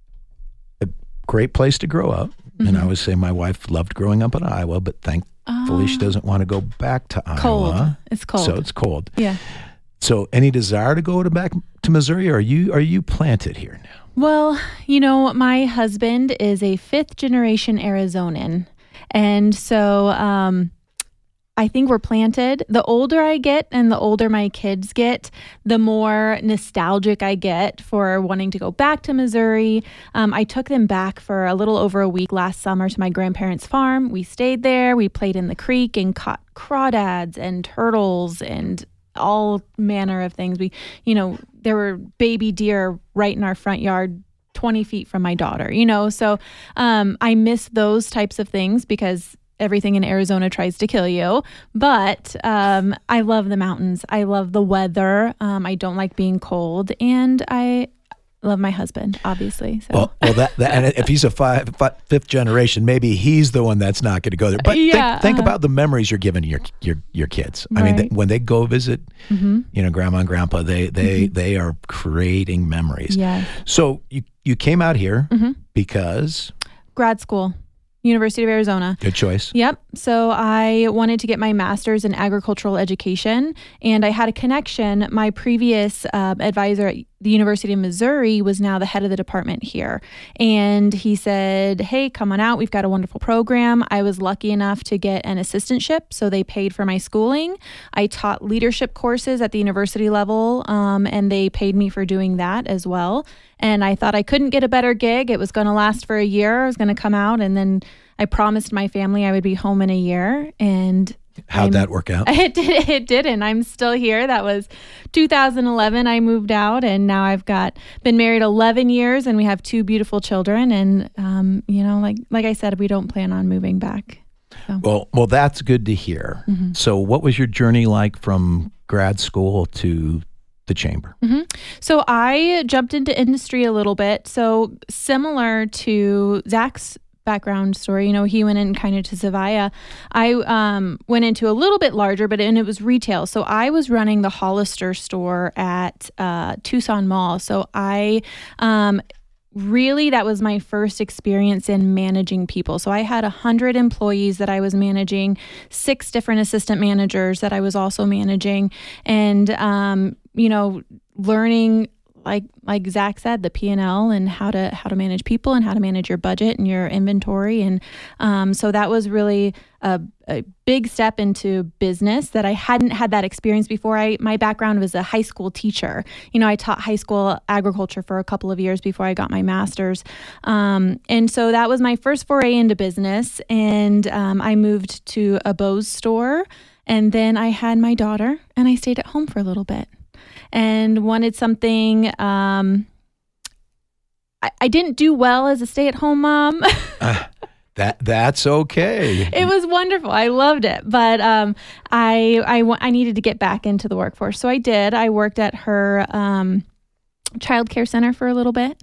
a great place to grow up. And I always say my wife loved growing up in Iowa, but thankfully she doesn't want to go back to Cold. Iowa. It's cold. So it's cold. Yeah. So any desire to go back to Missouri, or are you planted here now? Well, my husband is a 5th generation Arizonan. And so I think we're planted. The older I get and the older my kids get, the more nostalgic I get for wanting to go back to Missouri. I took them back for a little over a week last summer to my grandparents' farm. We stayed there. We played in the creek and caught crawdads and turtles and all manner of things. There were baby deer right in our front yard, 20 feet from my daughter, so I miss those types of things because everything in Arizona tries to kill you. But I love the mountains. I love the weather. I don't like being cold. And I love my husband, obviously. So. Well, that and if he's a 5th generation, maybe he's the one that's not going to go there. But think about the memories you're giving your kids. I mean, when they go visit, grandma and grandpa, they are creating memories. Yeah. So you came out here because grad school. University of Arizona. Good choice. Yep. So I wanted to get my master's in agricultural education, and I had a connection. My previous advisor at the University of Missouri was now the head of the department here. And he said, hey, come on out. We've got a wonderful program. I was lucky enough to get an assistantship, so they paid for my schooling. I taught leadership courses at the university level, and they paid me for doing that as well. And I thought I couldn't get a better gig. It was going to last for a year. I was going to come out, and then I promised my family I would be home in a year. And how'd that work out? It didn't. I'm still here. That was 2011. I moved out, and now I've been married 11 years, and we have 2 beautiful children. And like I said, we don't plan on moving back. So. Well, that's good to hear. So, what was your journey like from grad school to the chamber? So I jumped into industry a little bit. So similar to Zach's background story, he went in kind of to Zavia. I went into a little bit larger, and it was retail. So I was running the Hollister store at Tucson Mall. So I really, that was my first experience in managing people. So I had 100 employees that I was managing, 6 different assistant managers that I was also managing, and learning, like Zach said, the P&L and how to manage people and how to manage your budget and your inventory. And so that was really a big step into business that I hadn't had that experience before. My background was a high school teacher. I taught high school agriculture for a couple of years before I got my master's. And so that was my first foray into business. And I moved to a Bose store. And then I had my daughter, and I stayed at home for a little bit and wanted something. I didn't do well as a stay-at-home mom. That's okay. It was wonderful. I loved it. But I needed to get back into the workforce. So I did. I worked at her child care center for a little bit.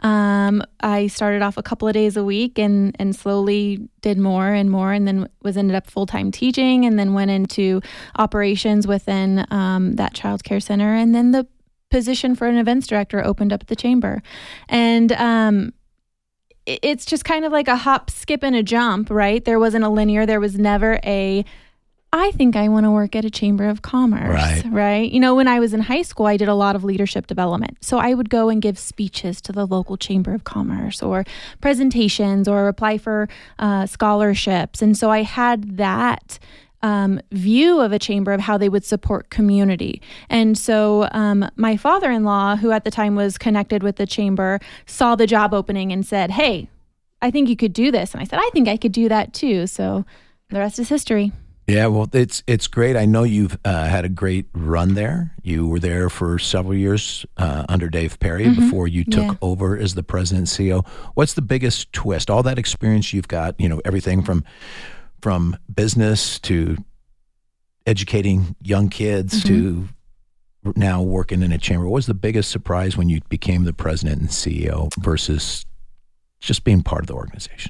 I started off a couple of days a week and slowly did more and more, and then ended up full-time teaching, and then went into operations within that child care center. And then the position for an events director opened up at the chamber. And it's just kind of like a hop, skip, and a jump, right? There wasn't a linear. There was never I think I want to work at a chamber of commerce, right? When I was in high school, I did a lot of leadership development. So I would go and give speeches to the local chamber of commerce, or presentations, or apply for scholarships. And so I had that view of a chamber of how they would support community. And so my father-in-law, who at the time was connected with the chamber, saw the job opening and said, hey, I think you could do this. And I said, I think I could do that too. So the rest is history. Yeah, well, it's great. I know you've had a great run there. You were there for several years under Dave Perry before you took over as the president and CEO. What's the biggest twist? All that experience you've got, everything from business to educating young kids to now working in a chamber. What was the biggest surprise when you became the president and CEO versus just being part of the organization?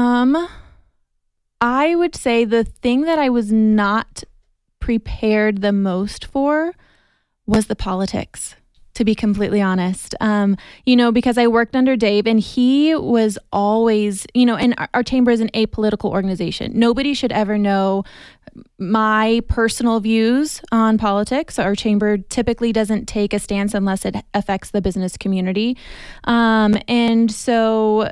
I would say the thing that I was not prepared the most for was the politics, to be completely honest. Because I worked under Dave, and he was always, and our chamber is an apolitical organization. Nobody should ever know my personal views on politics. Our chamber typically doesn't take a stance unless it affects the business community. And so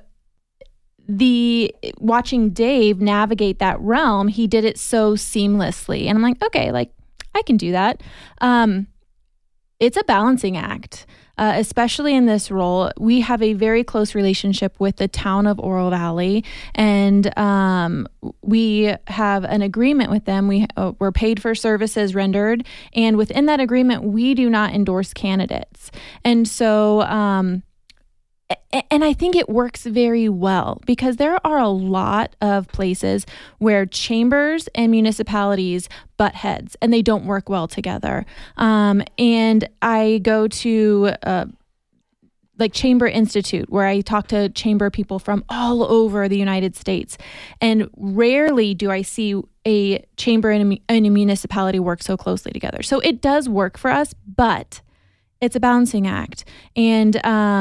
watching Dave navigate that realm, he did it so seamlessly. And I'm like, okay, I can do that. It's a balancing act, especially in this role. We have a very close relationship with the town of Oro Valley, and we have an agreement with them. We're paid for services rendered, and within that agreement, we do not endorse candidates. And so, and I think it works very well, because there are a lot of places where chambers and municipalities butt heads and they don't work well together. And I go to Chamber Institute, where I talk to chamber people from all over the United States. And rarely do I see a chamber and a municipality work so closely together. So it does work for us, but it's a balancing act. And,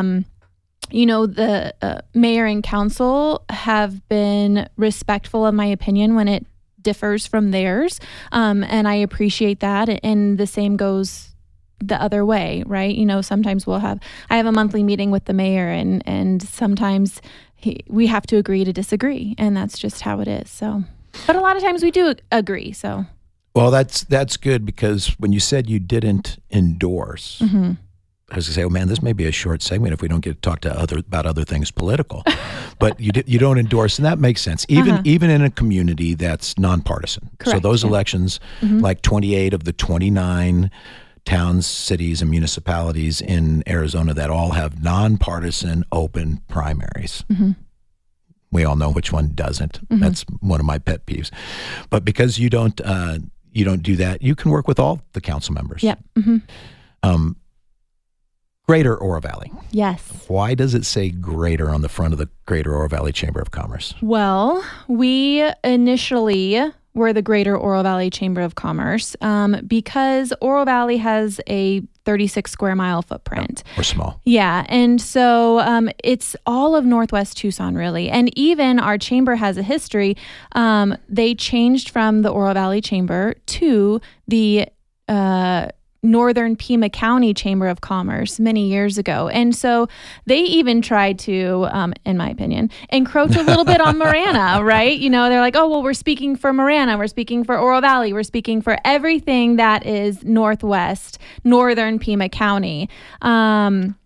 the mayor and council have been respectful of my opinion when it differs from theirs. And I appreciate that. And the same goes the other way, right? Sometimes I have a monthly meeting with the mayor, and sometimes we have to agree to disagree. And that's just how it is. So, but a lot of times we do agree. So, well, that's good, because when you said you didn't endorse, mm-hmm. I was going to say, oh man, this may be a short segment if we don't get to talk about other things political. But you don't endorse, and that makes sense. Even in a community that's nonpartisan. Correct, so those elections, mm-hmm. like 28 of the 29 towns, cities, and municipalities in Arizona that all have nonpartisan open primaries. Mm-hmm. We all know which one doesn't. Mm-hmm. That's one of my pet peeves. But because you don't do that, you can work with all the council members. Yep. Mm-hmm. Greater Oro Valley. Yes. Why does it say Greater on the front of the Greater Oro Valley Chamber of Commerce? Well, we initially were the Greater Oro Valley Chamber of Commerce because Oro Valley has a 36 square mile footprint. Or small. Yeah. And so it's all of Northwest Tucson, really. And even our chamber has a history. They changed from the Oro Valley Chamber to the Northern Pima County Chamber of Commerce many years ago. And so they even tried to, in my opinion, encroach a little bit on Marana, right? They're like, oh, well, we're speaking for Marana, we're speaking for Oro Valley, we're speaking for everything that is Northern Pima County. And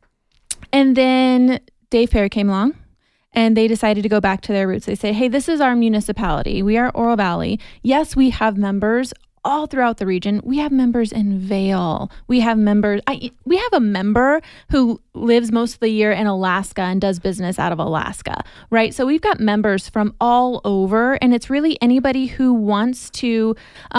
then Dave Perry came along, and they decided to go back to their roots. They say, hey, this is our municipality. We are Oro Valley. Yes, we have members all throughout the region. We have members in Vail. We have members. We have a member who lives most of the year in Alaska and does business out of Alaska, right? So we've got members from all over, and it's really anybody who wants to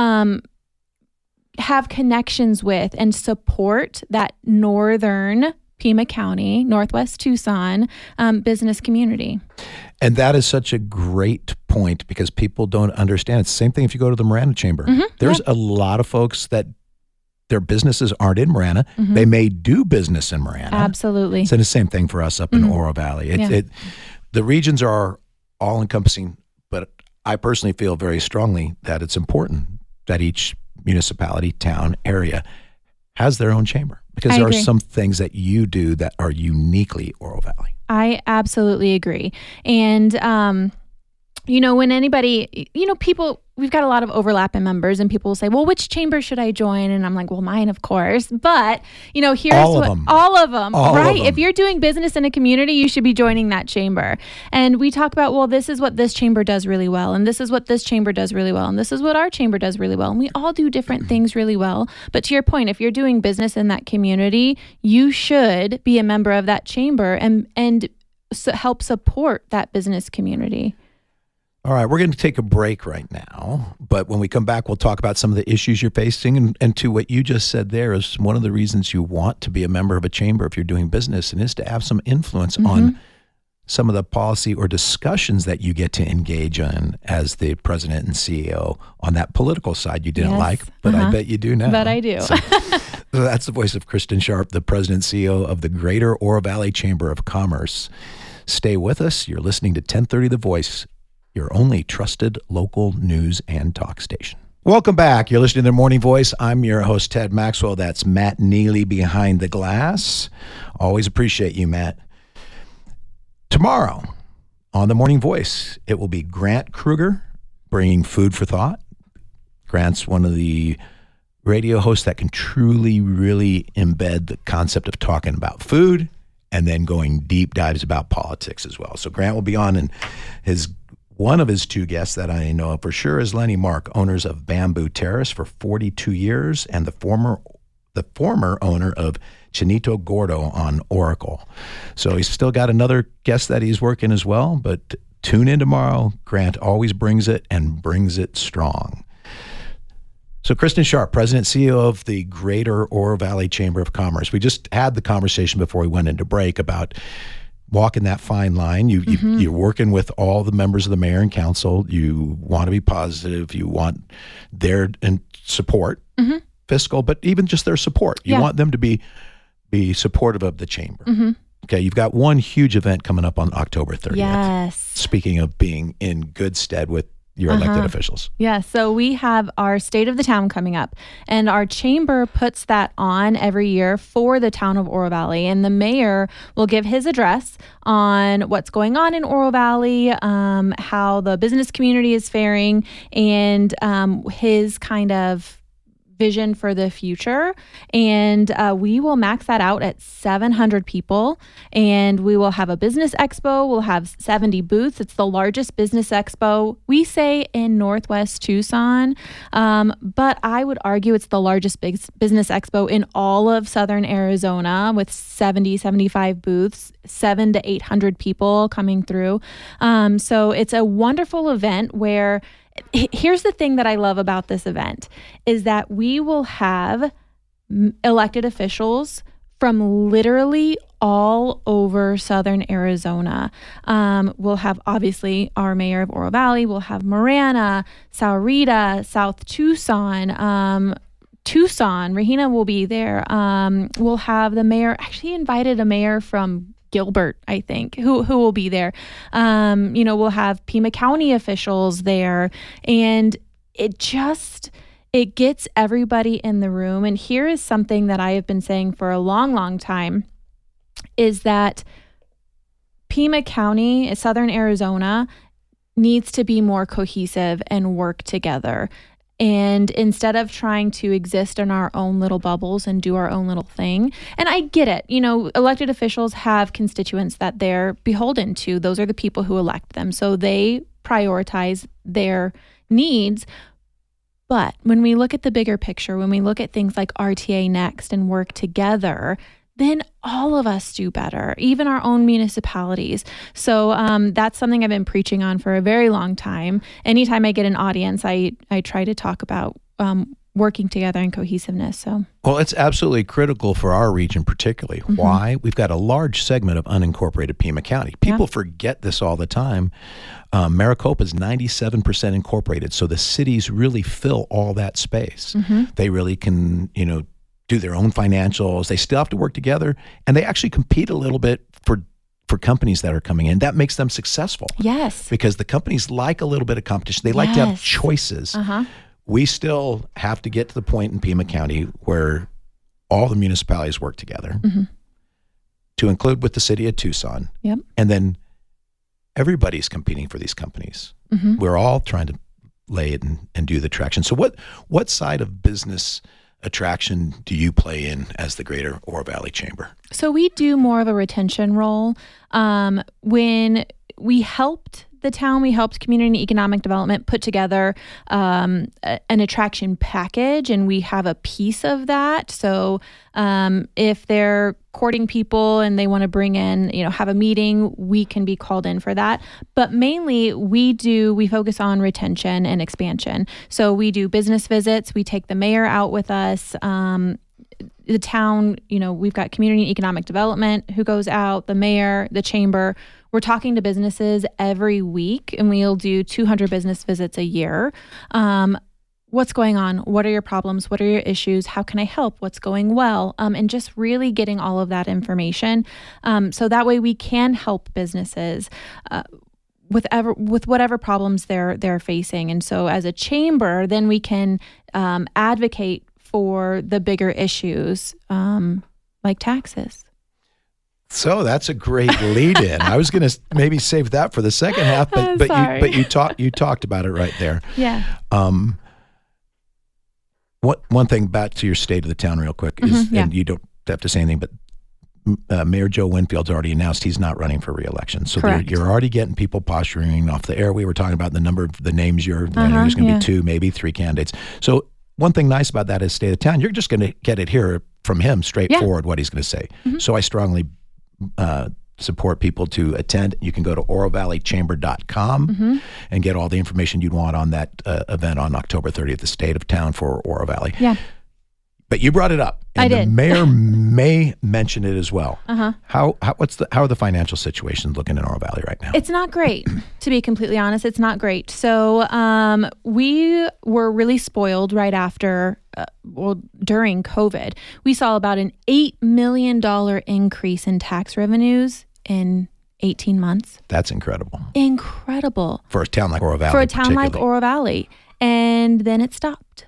have connections with and support that Northern Pima County, Northwest Tucson business community. And that is such a great point, because people don't understand. It's the same thing if you go to the Marana Chamber. Mm-hmm, There's a lot of folks that their businesses aren't in Marana. Mm-hmm. They may do business in Marana. Absolutely. So the same thing for us up in Oro Valley. The regions are all encompassing, but I personally feel very strongly that it's important that each municipality, town, area has their own chamber, because there are some things that you do that are uniquely Oro Valley. I absolutely agree. And, when anybody, people, we've got a lot of overlap in members, and people will say, well, which chamber should I join? And I'm like, well, mine, of course. But, here's all of them, right? If you're doing business in a community, you should be joining that chamber. And we talk about, well, this is what this chamber does really well. And this is what this chamber does really well. And this is what our chamber does really well. And we all do different things really well. But to your point, if you're doing business in that community, you should be a member of that chamber and help support that business community. All right, we're going to take a break right now, but when we come back, we'll talk about some of the issues you're facing, and to what you just said there is one of the reasons you want to be a member of a chamber if you're doing business, and is to have some influence on some of the policy or discussions that you get to engage in as the president and CEO on that political side you didn't like, but I bet you do now. But I do. So that's the voice of Kristen Sharp, the president and CEO of the Greater Oro Valley Chamber of Commerce. Stay with us. You're listening to 1030 The Voice, your only trusted local news and talk station. Welcome back. You're listening to The Morning Voice. I'm your host, Ted Maxwell. That's Matt Neely behind the glass. Always appreciate you, Matt. Tomorrow on The Morning Voice, it will be Grant Kruger bringing food for thought. Grant's one of the radio hosts that can truly, really embed the concept of talking about food and then going deep dives about politics as well. So Grant will be on, and one of his two guests that I know for sure is Lenny Mark, owners of Bamboo Terrace for 42 years and the former owner of Chinito Gordo on Oracle. So he's still got another guest that he's working as well, but tune in tomorrow. Grant always brings it and brings it strong. So Kristen Sharp, President and CEO of the Greater Oro Valley Chamber of Commerce. We just had the conversation before we went into break about walking that fine line. You're working with all the members of the mayor and council. You want to be positive. You want their support, fiscal, but even just their support. You want them to be supportive of the chamber. Okay, you've got one huge event coming up on October 30th. Yes. Speaking of being in good stead with your elected officials. Yeah, so we have our State of the Town coming up, and our chamber puts that on every year for the town of Oro Valley, and the mayor will give his address on what's going on in Oro Valley, how the business community is faring, and his kind of vision for the future. And we will max that out at 700 people. And we will have a business expo. We'll have 70 booths. It's the largest business expo, we say, in Northwest Tucson. But I would argue it's the largest business expo in all of Southern Arizona, with 75 booths, 700 to 800 people coming through. So it's a wonderful event where here's the thing that I love about this event is that we will have elected officials from literally all over Southern Arizona. We'll have obviously our mayor of Oro Valley. We'll have Marana, Sahuarita, South Tucson, Tucson. Regina will be there. We'll have the mayor, actually invited a mayor from Gilbert, I think, who will be there. We'll have Pima County officials there, and it gets everybody in the room. And here is something that I have been saying for a long, long time, is that Pima County, Southern Arizona, needs to be more cohesive and work together. And instead of trying to exist in our own little bubbles and do our own little thing, and I get it, elected officials have constituents that they're beholden to. Those are the people who elect them. So they prioritize their needs. But when we look at the bigger picture, when we look at things like RTA Next and work together, then all of us do better, even our own municipalities. So that's something I've been preaching on for a very long time. Anytime I get an audience, I try to talk about working together and cohesiveness. So, well, it's absolutely critical for our region, particularly. Why? We've got a large segment of unincorporated Pima County. People forget this all the time. Maricopa is 97% incorporated, so the cities really fill all that space. They really can, do their own financials. They still have to work together, and they actually compete a little bit for companies that are coming in. That makes them successful. Yes. Because the companies like a little bit of competition. They like to have choices. We still have to get to the point in Pima County where all the municipalities work together to include with the city of Tucson. Yep. And then everybody's competing for these companies. We're all trying to lay it and do the traction. So what side of business attraction do you play in as the Greater Oro Valley Chamber? So we do more of a retention role. When we helped the town, we helped Community and Economic Development put together an attraction package, and we have a piece of that. So if they're courting people and they want to bring in, have a meeting, we can be called in for that. But mainly we focus on retention and expansion. So we do business visits. We take the mayor out with us. the town, we've got community and economic development who goes out, the mayor, the chamber. We're talking to businesses every week, and we'll do 200 business visits a year. What's going on? What are your problems? What are your issues? How can I help? What's going well? And just really getting all of that information. So that way we can help businesses with whatever problems they're facing. And so as a chamber, then we can advocate for the bigger issues like taxes. So that's a great lead in. I was going to maybe save that for the second half, but you talked about it right there. Yeah. One thing back to your state of the town real quick is, and you don't have to say anything, but Mayor Joe Winfield's already announced he's not running for re-election. So you're already getting people posturing off the air. We were talking about the number of the names there's going to be 2, maybe 3 candidates. So one thing nice about that is state of the town. You're just going to get it here from him straightforward what he's going to say. So I strongly support people to attend. You can go to orovalleychamber.com and get all the information you'd want on that event on October 30th, the state of town for Oro Valley. Yeah. But you brought it up. And I did. The mayor may mention it as well. Uh-huh. How are the financial situations looking in Oro Valley right now? It's not great, to be completely honest. It's not great. So we were really spoiled right after, during COVID. We saw about an $8 million increase in tax revenues in 18 months. That's incredible. Incredible. For a town like Oro Valley. And then it stopped.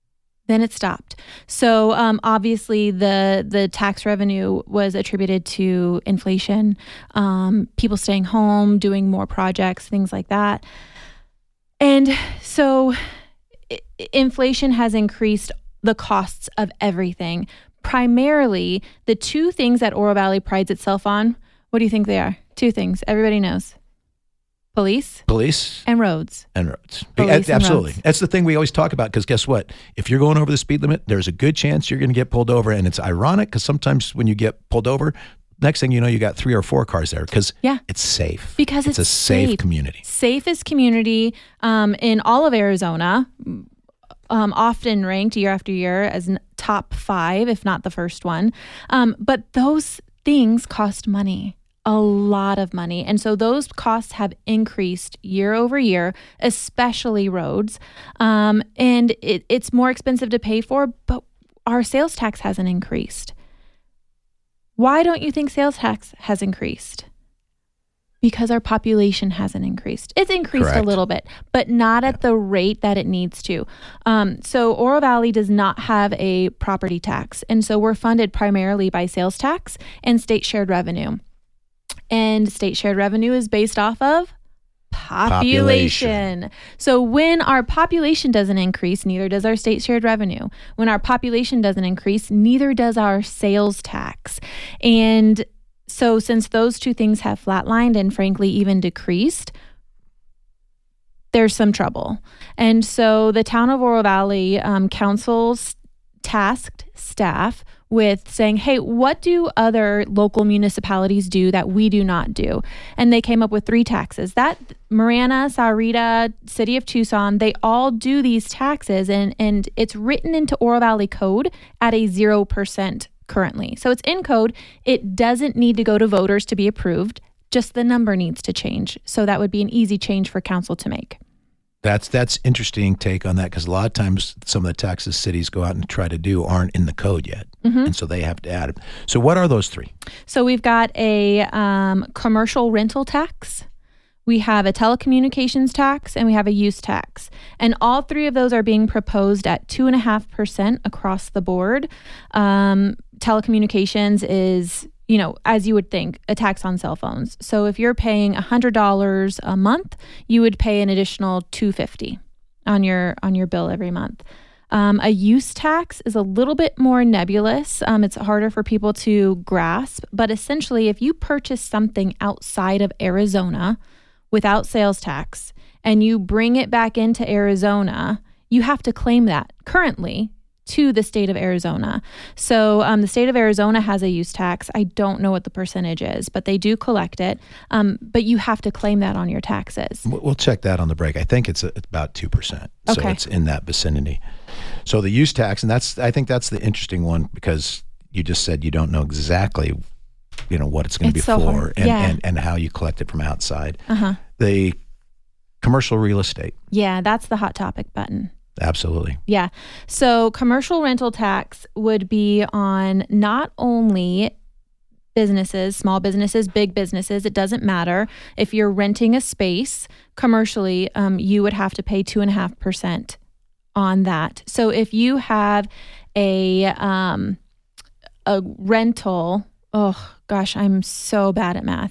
So obviously the tax revenue was attributed to inflation, people staying home, doing more projects, things like that. And so inflation has increased the costs of everything. Primarily, the 2 things that Oro Valley prides itself on, what do you think they are? 2 things. Everybody knows. Police and roads. Absolutely. That's the thing we always talk about, because guess what? If you're going over the speed limit, there's a good chance you're going to get pulled over. And it's ironic because sometimes when you get pulled over, next thing you know, you got 3 or 4 cars there because it's safe. Because it's a safe community. Safest community in all of Arizona, often ranked year after year as top 5, if not the first one. But those things cost money. A lot of money. And so those costs have increased year over year, especially roads. And it's more expensive to pay for, but our sales tax hasn't increased. Why don't you think sales tax has increased? Because our population hasn't increased. It's increased a little bit, but not at the rate that it needs to. So Oro Valley does not have a property tax. And so we're funded primarily by sales tax and state shared revenue. And state shared revenue is based off of population. So when our population doesn't increase, neither does our state shared revenue. When our population doesn't increase, neither does our sales tax. And so since those 2 things have flatlined and frankly even decreased, there's some trouble. And so the town of Oro Valley council's tasked staff with saying, hey, what do other local municipalities do that we do not do? And they came up with 3 taxes. That Marana, Sahuarita, City of Tucson, they all do these taxes, and it's written into Oro Valley code at a 0% currently. So it's in code. It doesn't need to go to voters to be approved. Just the number needs to change. So that would be an easy change for council to make. That's interesting take on that, because a lot of times some of the taxes cities go out and try to do aren't in the code yet. And so they have to add it. So what are those 3? So we've got a commercial rental tax, we have a telecommunications tax, and we have a use tax. And all 3 of those are being proposed at 2.5% across the board. Telecommunications is, as you would think, a tax on cell phones. So if you're paying $100 a month, you would pay an additional $250 on your bill every month. A use tax is a little bit more nebulous. It's harder for people to grasp, but essentially if you purchase something outside of Arizona without sales tax and you bring it back into Arizona, you have to claim that currently to the state of Arizona. So the state of Arizona has a use tax. I don't know what the percentage is, but they do collect it. But you have to claim that on your taxes. We'll check that on the break. I think it's about 2%. So it's in that vicinity. So the use tax, and I think that's the interesting one, because you just said you don't know exactly, what it's going to be It's so for hard. Yeah. and how you collect it from outside. Uh-huh. The commercial real estate. Yeah, that's the hot topic button. Absolutely. Yeah. So commercial rental tax would be on not only businesses, small businesses, big businesses. It doesn't matter. If you're renting a space commercially, you would have to pay 2.5% on that. So if you have a rental, oh gosh, I'm so bad at math,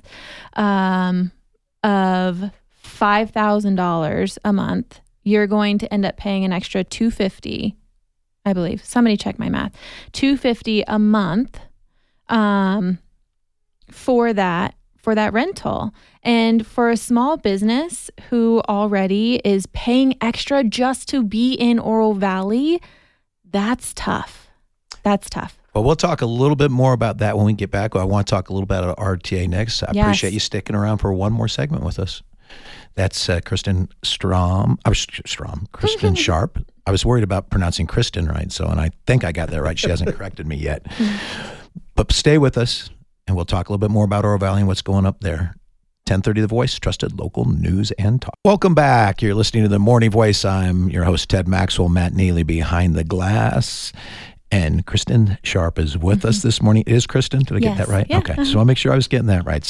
of $5,000 a month, you're going to end up paying an extra $250, I believe. Somebody check my math. $250 a month for that rental. And for a small business who already is paying extra just to be in Oro Valley, that's tough. That's tough. Well, we'll talk a little bit more about that when we get back. I want to talk a little bit about RTA next. I appreciate you sticking around for one more segment with us. That's Kristen Kristen Sharp. I was worried about pronouncing Kristen right, and I think I got that right. She hasn't corrected me yet. But stay with us, and we'll talk a little bit more about Oro Valley and what's going up there. 1030 The Voice, trusted local news and talk. Welcome back. You're listening to The Morning Voice. I'm your host, Ted Maxwell. Matt Neely behind the glass. And Kristen Sharp is with us this morning. It is Kristen? Did I get that right? Yeah. Okay. So I'll make sure I was getting that right.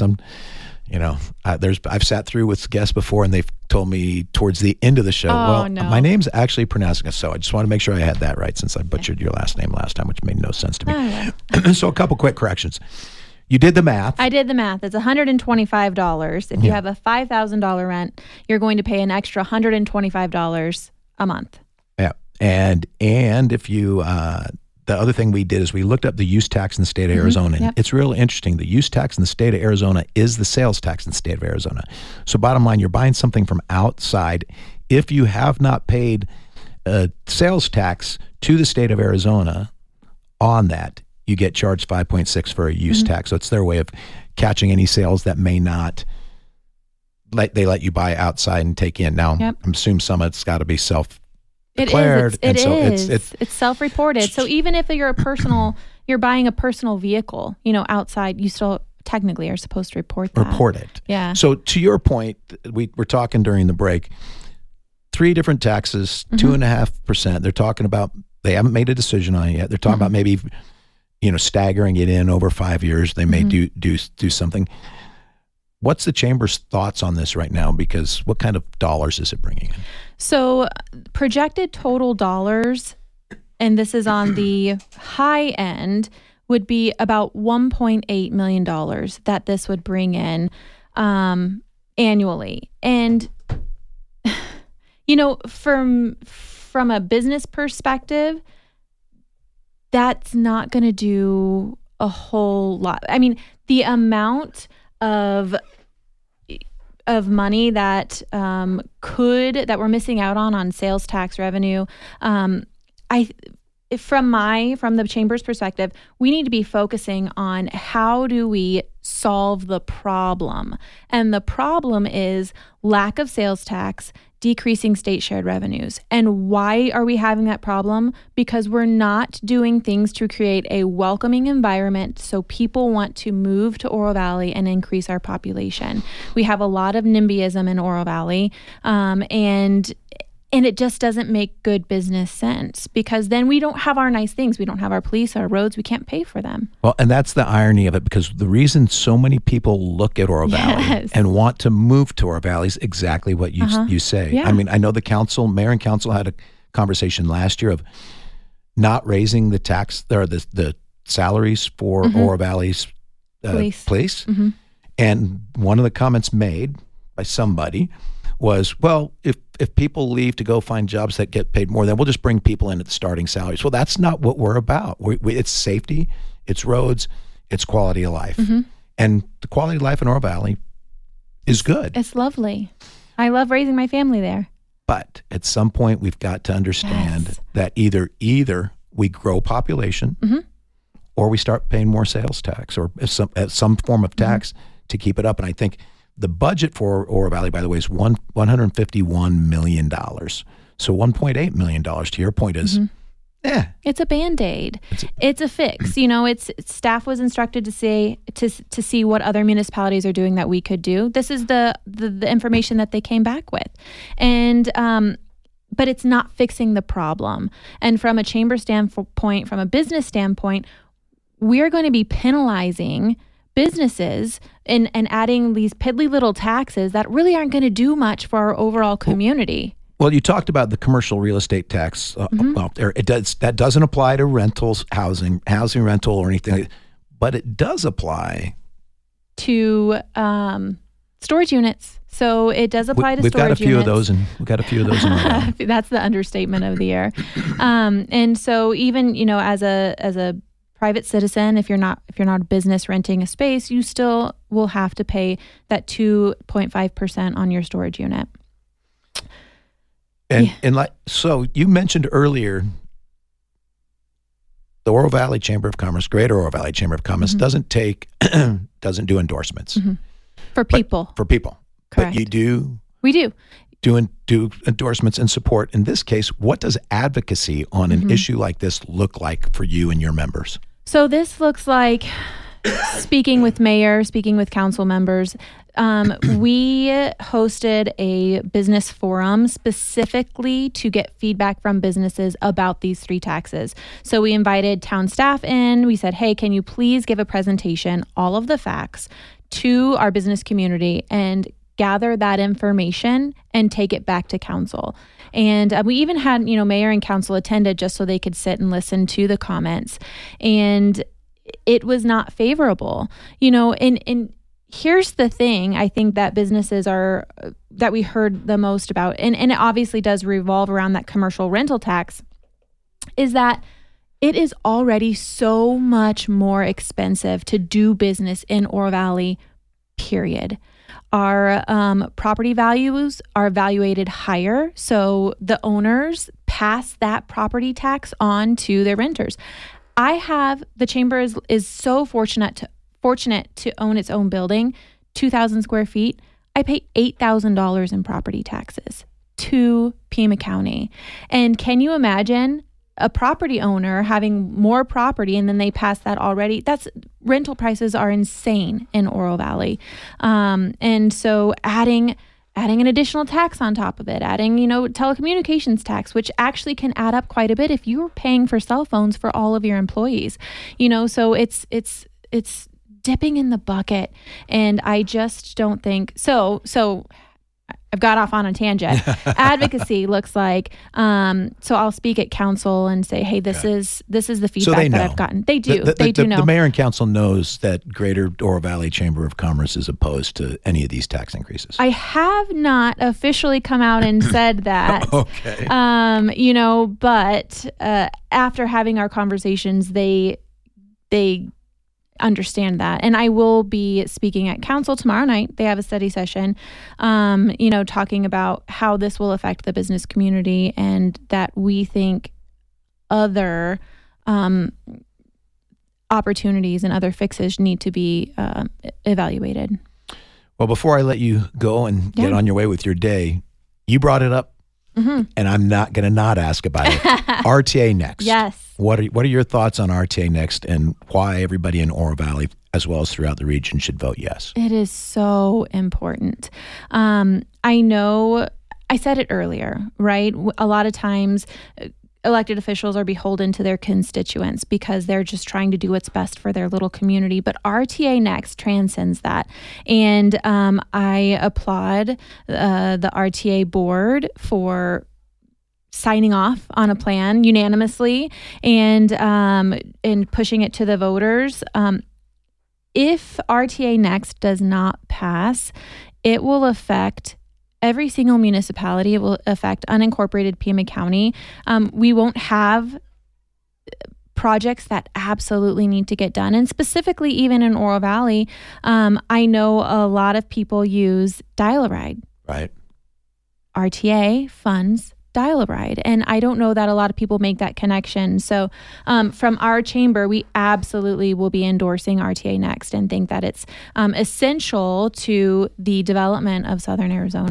I've sat through with guests before, and they've told me towards the end of the show, my name's actually pronouncing it. So I just want to make sure I had that right, since I butchered your last name last time, which made no sense to me. Oh. So a couple quick corrections. You did the math. I did the math. It's $125. If you have a $5,000 rent, you're going to pay an extra $125 a month. Yeah. And if you, the other thing we did is we looked up the use tax in the state of Arizona. And it's real interesting. The use tax in the state of Arizona is the sales tax in the state of Arizona. So bottom line, you're buying something from outside. If you have not paid sales tax to the state of Arizona on that, you get charged 5.6 for a use tax. So it's their way of catching any sales that may not they let you buy outside and take in. Now, I'm assuming some of it's got to be self-declared. It is. It's self-reported. So even if you're you're buying a personal vehicle, outside, you still technically are supposed to report that. Report it. Yeah. So to your point, we were talking during the break, 3 different taxes, 2.5%. They're talking about, they haven't made a decision on it yet. They're talking about maybe staggering it in over 5 years. They may do something. What's the chamber's thoughts on this right now? Because what kind of dollars is it bringing in? So projected total dollars, and this is on the high end, would be about $1.8 million that this would bring in annually. And, from a business perspective, that's not going to do a whole lot. I mean, the amount of money that that we're missing out on sales tax revenue, from the chamber's perspective, we need to be focusing on how do we solve the problem. And the problem is lack of sales tax, decreasing state shared revenues. And why are we having that problem? Because we're not doing things to create a welcoming environment so people want to move to Oro Valley and increase our population. We have a lot of NIMBYism in Oro Valley, and it just doesn't make good business sense, because then we don't have our nice things. We don't have our police, our roads. We can't pay for them. Well, and that's the irony of it, because the reason so many people look at Oro Valley and want to move to Oro Valley is exactly what you say. Yeah. I mean, I know mayor and council had a conversation last year of not raising the tax or the salaries for Oro Valley's police. And one of the comments made by somebody was, well, if people leave to go find jobs that get paid more, then we'll just bring people in at the starting salaries. Well, that's not what we're about. It's safety, it's roads, it's quality of life. And the quality of life in Oro Valley is good. It's lovely. I love raising my family there. But at some point, we've got to understand that either we grow population or we start paying more sales tax or some form of tax to keep it up. And I think the budget for Oro Valley, by the way, is $151 million. So $1.8 million, to your point, is Yeah. It's a Band-Aid. It's a fix. You know, it's staff was instructed to see what other municipalities are doing that we could do. This is the information that they came back with. And but it's not fixing the problem. And from a chamber standpoint, from a business standpoint, we're going to be penalizing businesses and adding these piddly little taxes that really aren't going to do much for our overall community. Well, you talked about the commercial real estate tax. Well, that doesn't apply to rentals, housing rental or anything, but it does apply to storage units. So it does apply to storage units. We've got a few of those, and we've got a few of those. That's the understatement of the year. And so even, you know, as a private citizen, if you're not a business renting a space, you still will have to pay that 2.5% on your storage unit. So you mentioned earlier, the Oro Valley Chamber of Commerce, Greater Oro Valley Chamber of Commerce, doesn't do endorsements for people. But Correct. you do. We do. Do endorsements and support. In this case, what does advocacy on an issue like this look like for you and your members? So this looks like speaking with mayor, speaking with council members. We hosted a business forum specifically to get feedback from businesses about these three taxes. So we invited town staff in. We said, hey, can you please give a presentation, all of the facts, to our business community and gather that information and take it back to council. And we even had, mayor and council attended just so they could sit and listen to the comments. And it was not favorable, and here's the thing I think that businesses that we heard the most about, and it obviously does revolve around that commercial rental tax, is that it is already so much more expensive to do business in Oro Valley, period. Our property values are evaluated higher, so the owners pass that property tax on to their renters. The chamber is so fortunate to own its own building, 2,000 square feet. I pay $8,000 in property taxes to Pima County. And can you imagine a property owner having more property and then they pass that already? Rental prices are insane in Oro Valley. And so adding an additional tax on top of it, adding, telecommunications tax, which actually can add up quite a bit if you're paying for cell phones for all of your employees, so it's dipping in the bucket. And I just don't think so. I've got off on a tangent. Advocacy looks like, so I'll speak at council and say, hey, this is the feedback that I've gotten. They do. They do know. The mayor and council knows that Greater Oro Valley Chamber of Commerce is opposed to any of these tax increases. I have not officially come out and said that. Okay. But after having our conversations, they understand that. And I will be speaking at council tomorrow night. They have a study session, talking about how this will affect the business community and that we think other opportunities and other fixes need to be evaluated. Well, before I let you go and get on your way with your day, you brought it up. And I'm not going to not ask about it. RTA Next. Yes. What are your thoughts on RTA Next and why everybody in Oro Valley, as well as throughout the region, should vote yes? It is so important. I know I said it earlier, right? A lot of times elected officials are beholden to their constituents because they're just trying to do what's best for their little community. But RTA Next transcends that. And I applaud the RTA board for signing off on a plan unanimously and pushing it to the voters. If RTA Next does not pass, it will affect every single municipality. It will affect unincorporated Pima County. We won't have projects that absolutely need to get done. And specifically, even in Oro Valley, I know a lot of people use Dial-A-Ride. Right. RTA funds Dial-A-Ride. And I don't know that a lot of people make that connection. So from our chamber, we absolutely will be endorsing RTA Next and think that it's essential to the development of Southern Arizona.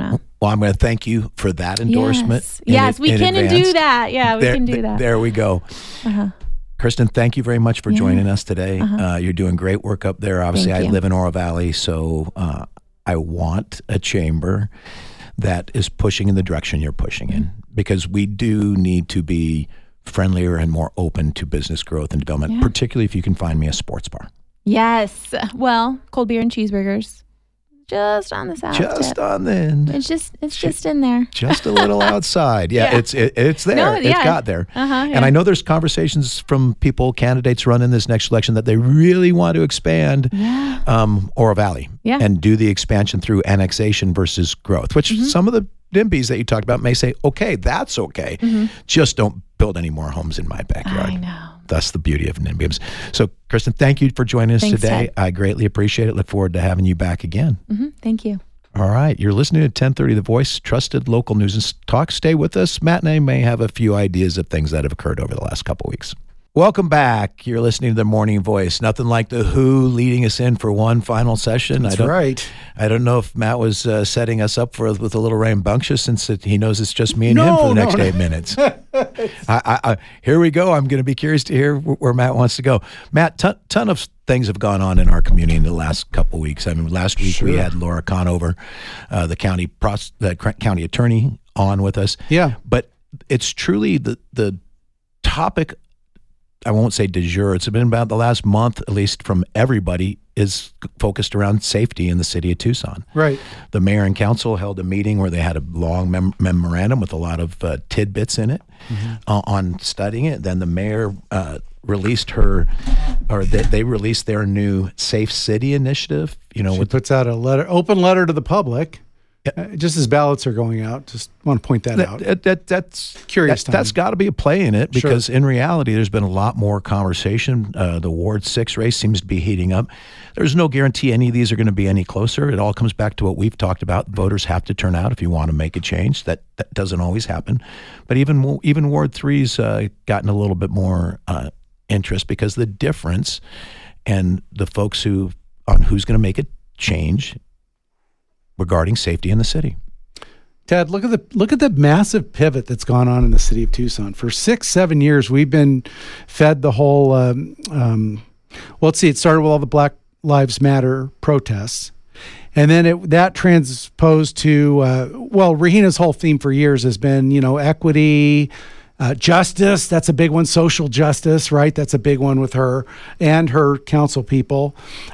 Well, I'm going to thank you for that endorsement. Yes, we can do that. Yeah, we can do that. There we go. Kristen, thank you very much for joining us today. You're doing great work up there. Obviously, I live in Oro Valley, so I want a chamber that is pushing in the direction you're pushing in, because we do need to be friendlier and more open to business growth and development, particularly if you can find me a sports bar. Yes. Well, cold beer and cheeseburgers. Just on the south Just tip. on the end. It's just in there. Just a little outside. Yeah. It's there. No, It's got there. Yeah. And I know there's conversations from candidates running this next election, that they really want to expand Oro Valley and do the expansion through annexation versus growth, which some of the NIMBYs that you talked about may say, okay, that's okay. Just don't build any more homes in my backyard. I know. That's the beauty of NIMBYs. So, Kristen, thank you for joining us today. Ted. I greatly appreciate it. Look forward to having you back again. Thank you. All right. You're listening to 1030 The Voice, trusted local news and talk. Stay with us. Matt and I may have a few ideas of things that have occurred over the last couple of weeks. Welcome back. You're listening to The Morning Voice. Nothing like the Who leading us in for one final session. That's right. I don't know if Matt was setting us up with a little rambunctious, since he knows it's just me and him for the next 8 minutes. Here we go. I'm going to be curious to hear where Matt wants to go. Matt, ton of things have gone on in our community in the last couple of weeks. I mean, last week we had Laura Conover, the county attorney, on with us. Yeah. But it's truly the topic, I won't say du jour, it's been about the last month, at least from everybody, is focused around safety in the city of Tucson. Right. The mayor and council held a meeting where they had a long memorandum with a lot of tidbits in it on studying it. Then the mayor released they released their new Safe City initiative. She puts out a open letter to the public. Just as ballots are going out, just want to point that out. That's curious. That's got to be a play in it, because in reality, there's been a lot more conversation. The Ward 6 race seems to be heating up. There's no guarantee any of these are going to be any closer. It all comes back to what we've talked about. Voters have to turn out if you want to make a change. That doesn't always happen. But even Ward 3's gotten a little bit more interest, because the difference and the folks who's going to make a change regarding safety in the city. Ted, look at the massive pivot that's gone on in the city of Tucson. For 6-7 years, we've been fed the whole. Let's see. It started with all the Black Lives Matter protests, and then that transposed to Regina's whole theme for years has been equity. Justice, that's a big one. Social justice, right? That's a big one with her and her council people.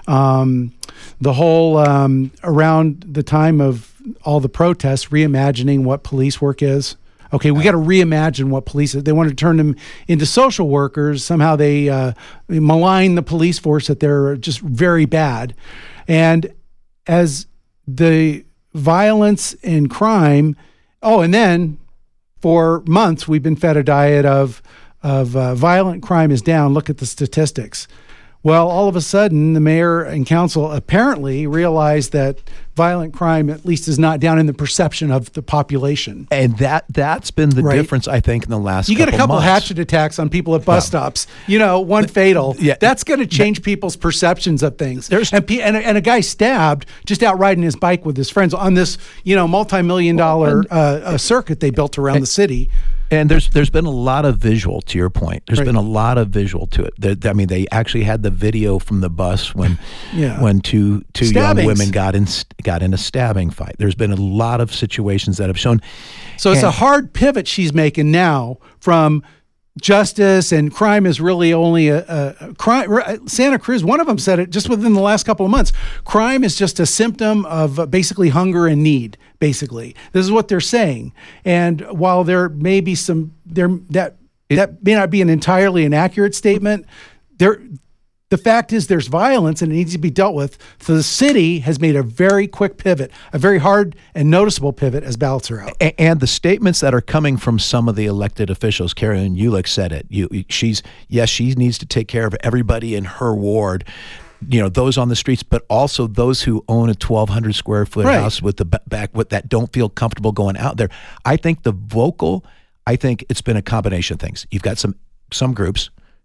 The whole around the time of all the protests, reimagining what police work is. Okay, we got to reimagine what police is. They want to turn them into social workers. Somehow they malign the police force, that they're just very bad. And as the violence and crime, and then for months, we've been fed a diet of violent crime is down. Look at the statistics. Well, all of a sudden, the mayor and council apparently realized that violent crime, at least, is not down in the perception of the population. And that's been the difference, I think, in the last couple months. You get a couple hatchet attacks on people at bus stops, one fatal. Yeah. That's going to change people's perceptions of things. And a guy stabbed just out riding his bike with his friends on this, multi-million-dollar circuit they built around the city. And there's been a lot of visual, to your point. There's been a lot of visual to it. They actually had the video from the bus when two young women got in a stabbing fight. There's been a lot of situations that have shown. So it's a hard pivot she's making now from justice and crime is really only a crime. Santa Cruz, one of them said it just within the last couple of months. Crime is just a symptom of basically hunger and need. Basically, this is what they're saying. And while there may be that may not be an entirely inaccurate statement, the fact is there's violence and it needs to be dealt with. So the city has made a very quick pivot, a very hard and noticeable pivot as ballots are out. And the statements that are coming from some of the elected officials, Karen Ulick said it. She needs to take care of everybody in her ward. Those on the streets, but also those who own a 1,200 square foot house with the back that don't feel comfortable going out there. I think it's been a combination of things. You've got some groups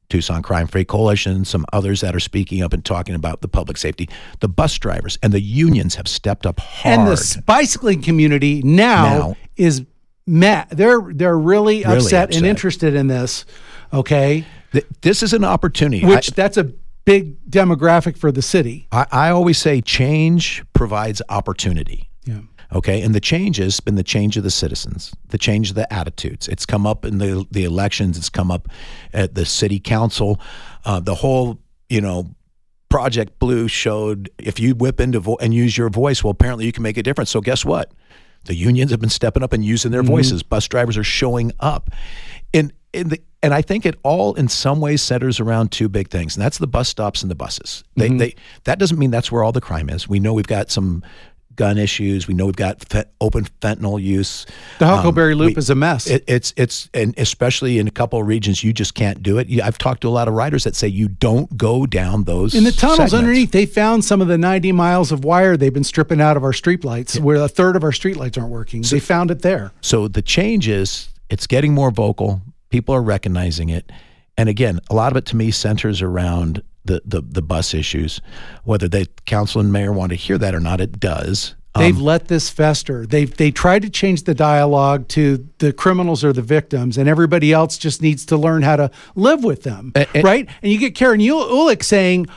Tucson Crime Free Coalition, some others that are speaking up and talking about the public safety. The bus drivers and the unions have stepped up hard. And the bicycling community now is mad. They're really upset and interested in this. Okay, this is an opportunity. That's a big demographic for the city. I always say change provides opportunity. Yeah. Okay, and the change has been the change of the citizens, the change of the attitudes. It's come up in the elections. It's come up at the city council. The whole, Project Blue showed if you whip into and use your voice, well, apparently you can make a difference. So guess what? The unions have been stepping up and using their voices. Bus drivers are showing up. And I think it all in some ways centers around two big things, and that's the bus stops and the buses. That doesn't mean that's where all the crime is. We know we've got some gun issues. We know we've got open fentanyl use. The Huckleberry Loop is a mess. It's and especially in a couple of regions, you just can't do it. I've talked to a lot of riders that say you don't go down those in the tunnels segments. Underneath. They found some of the 90 miles of wire they've been stripping out of our streetlights, where a third of our streetlights aren't working. They found it there. So the change is it's getting more vocal. People are recognizing it, and again, a lot of it to me centers around the bus issues. Whether the council and mayor want to hear that or not, it does. They've let this fester. They tried to change the dialogue to the criminals are the victims, and everybody else just needs to learn how to live with them, right? And you get Karen Ulick saying,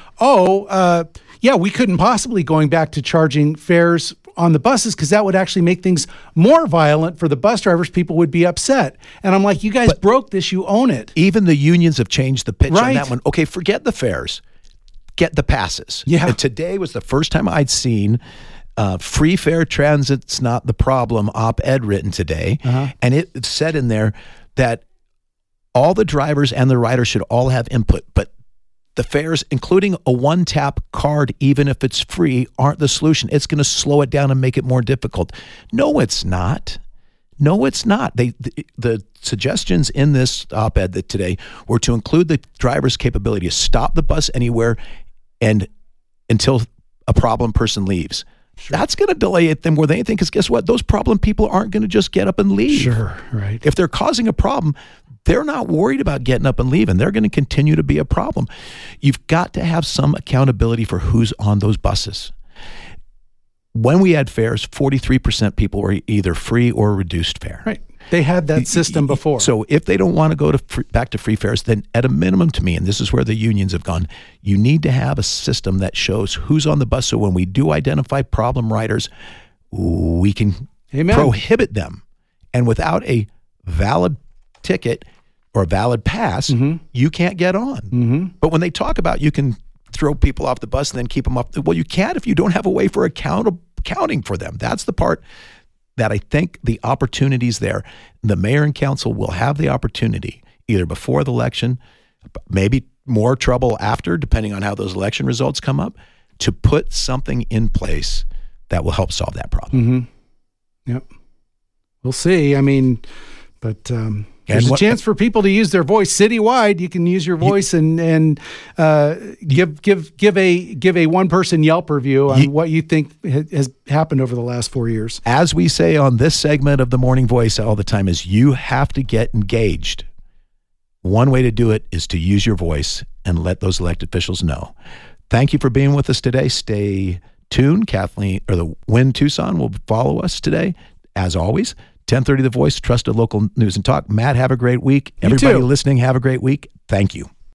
we couldn't possibly going back to charging fares on the buses because that would actually make things more violent for the bus drivers. People would be upset. And I'm like, you guys broke this. You own it. Even the unions have changed the pitch on that one. Okay, forget the fares. Get the passes. Yeah. And today was the first time I'd seen free fare transit's not the problem op-ed written today. And it said in there that all the drivers and the riders should all have input, but the fares, including a one-tap card, even if it's free, aren't the solution. It's going to slow it down and make it more difficult. No, it's not. No, it's not. The suggestions in this op-ed that today were to include the driver's capability to stop the bus anywhere and until a problem person leaves. Sure. That's going to delay it more than anything because guess what? Those problem people aren't going to just get up and leave. Sure, right. If they're causing a problem, they're not worried about getting up and leaving. They're going to continue to be a problem. You've got to have some accountability for who's on those buses. When we had fares, 43% people were either free or reduced fare. Right. They had that system before. So if they don't want to go to back to free fares, then at a minimum to me, and this is where the unions have gone, you need to have a system that shows who's on the bus. So when we do identify problem riders, we can prohibit them. And without a valid ticket or a valid pass, you can't get on. But when they talk about you can throw people off the bus and then keep them up, well, you can't if you don't have a way for accounting for them. That's the part that I think the opportunity's there. The mayor and council will have the opportunity either before the election, maybe more trouble after, depending on how those election results come up, to put something in place that will help solve that problem. Yep. We'll see. I mean, but there's a chance for people to use their voice citywide. You can use your voice and give a one-person Yelp review on what you think has happened over the last 4 years. As we say on this segment of the Morning Voice all the time is you have to get engaged. One way to do it is to use your voice and let those elected officials know. Thank you for being with us today. Stay tuned. Kathleen, or the Win Tucson, will follow us today, as always. 1030 The Voice, trusted local news and talk. Matt, have a great week. Everybody listening, have a great week. Thank you.